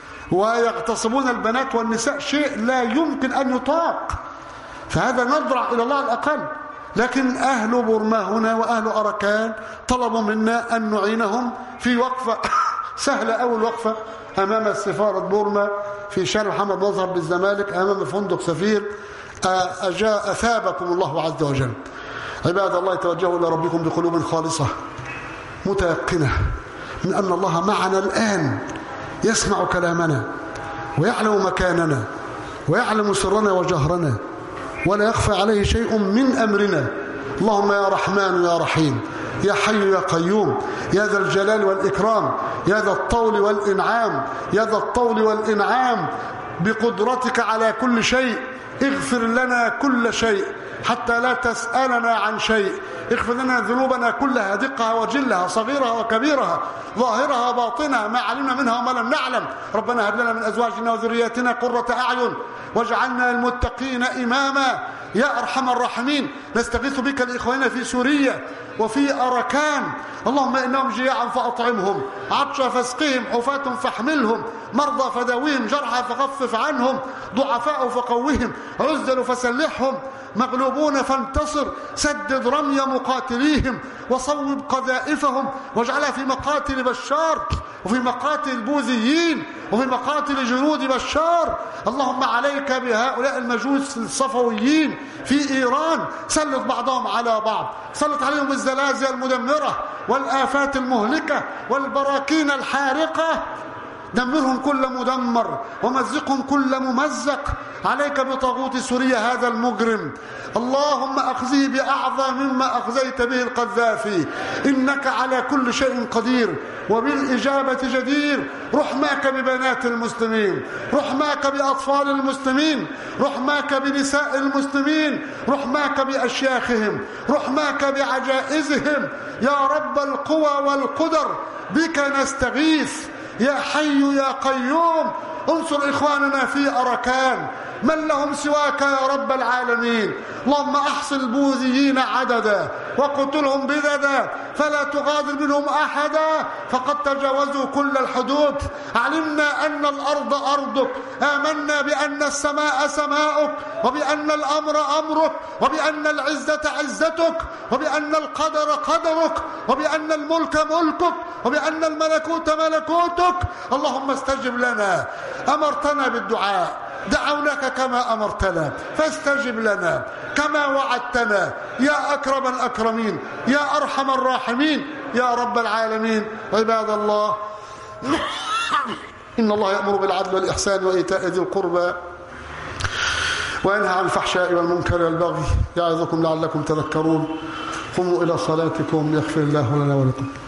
Speaker 1: ويغتصبون البنات والنساء، شيء لا يمكن أن يطاق. فهذا نضرع إلى الله الأقل. لكن أهل بورما هنا وأهل أراكان طلبوا منا أن نعينهم في وقفة سهلة. أول وقفة أمام سفارة بورما في شارع محمد مظهر بالزمالك أمام فندق سفير. أجاء أثابكم الله عز وجل. عباد الله، توجهوا إلى ربكم بقلوب خالصة متيقنة من أن الله معنا الآن، يسمع كلامنا ويعلم مكاننا ويعلم سرنا وجهرنا، ولا يخفى عليه شيء من أمرنا. اللهم يا رحمن يا رحيم، يا حي يا قيوم، يا ذا الجلال والإكرام، يا ذا الطول والإنعام، يا ذا الطول والإنعام، بقدرتك على كل شيء اغفر لنا كل شيء حتى لا تسألنا عن شيء. اغفر لنا ذنوبنا كلها، دقها وجلها، صغيرها وكبيرها، ظاهرها باطنها، ما علمنا منها وما لم نعلم. ربنا هب لنا من أزواجنا وذرياتنا قرة أعين واجعلنا المتقين إماما يا أرحم الراحمين. نستغيث بك لإخواننا في سوريا وفي أراكان، اللهم إنهم جياعا فأطعمهم، عطشا فاسقهم، حفاة فاحملهم، مرضى فداويهم، جرحى فخفف عنهم، ضعفاء فقوهم، عزل فسلحهم، مغلوبون فانتصر، سدد رمي مقاتليهم وصوب قذائفهم، واجعلها في مقاتل بشار وفي مقاتل البوذيين وفي مقاتل جنود بشار. اللهم عليك بهؤلاء المجوس الصفويين في إيران، سلط بعضهم على بعض، سلط عليهم الزلازل المدمرة والآفات المهلكة والبراكين الحارقة، دمرهم كل مدمر ومزقهم كل ممزق. عليك بطاغوت سوريا هذا المجرم، اللهم أخزيه بأعظم مما أخزيت به القذافي، إنك على كل شيء قدير وبالإجابة جدير. رحماك ببنات المسلمين، رحماك بأطفال المسلمين، رحماك بنساء المسلمين، رحماك بأشياخهم، رحماك بعجائزهم يا رب القوى والقدر. بك نستغيث يا حي يا قيوم. انصر إخواننا في أراكان، من لهم سواك يا رب العالمين. اللهم احصي البوذيين عددا وقتلهم بددا، فلا تغادر منهم أحدا، فقد تجاوزوا كل الحدود. علمنا أن الأرض أرضك، آمنا بأن السماء سماؤك، وبأن الأمر أمرك، وبأن العزة عزتك، وبأن القدر قدرك، وبأن الملك ملكك، وبأن الملكوت ملكوتك. اللهم استجب لنا. أمرتنا بالدعاء، دعوناك كما أمرتنا، فاستجب لنا كما وعدتنا يا أكرم الأكرمين يا أرحم الراحمين يا رب العالمين. عباد الله، إن الله يأمر بالعدل والإحسان وإيتاء ذي القربى وينهى عن الفحشاء والمنكر والبغي، يعظكم لعلكم تذكرون. قوموا إلى صلاتكم، يغفر الله لنا ولكم.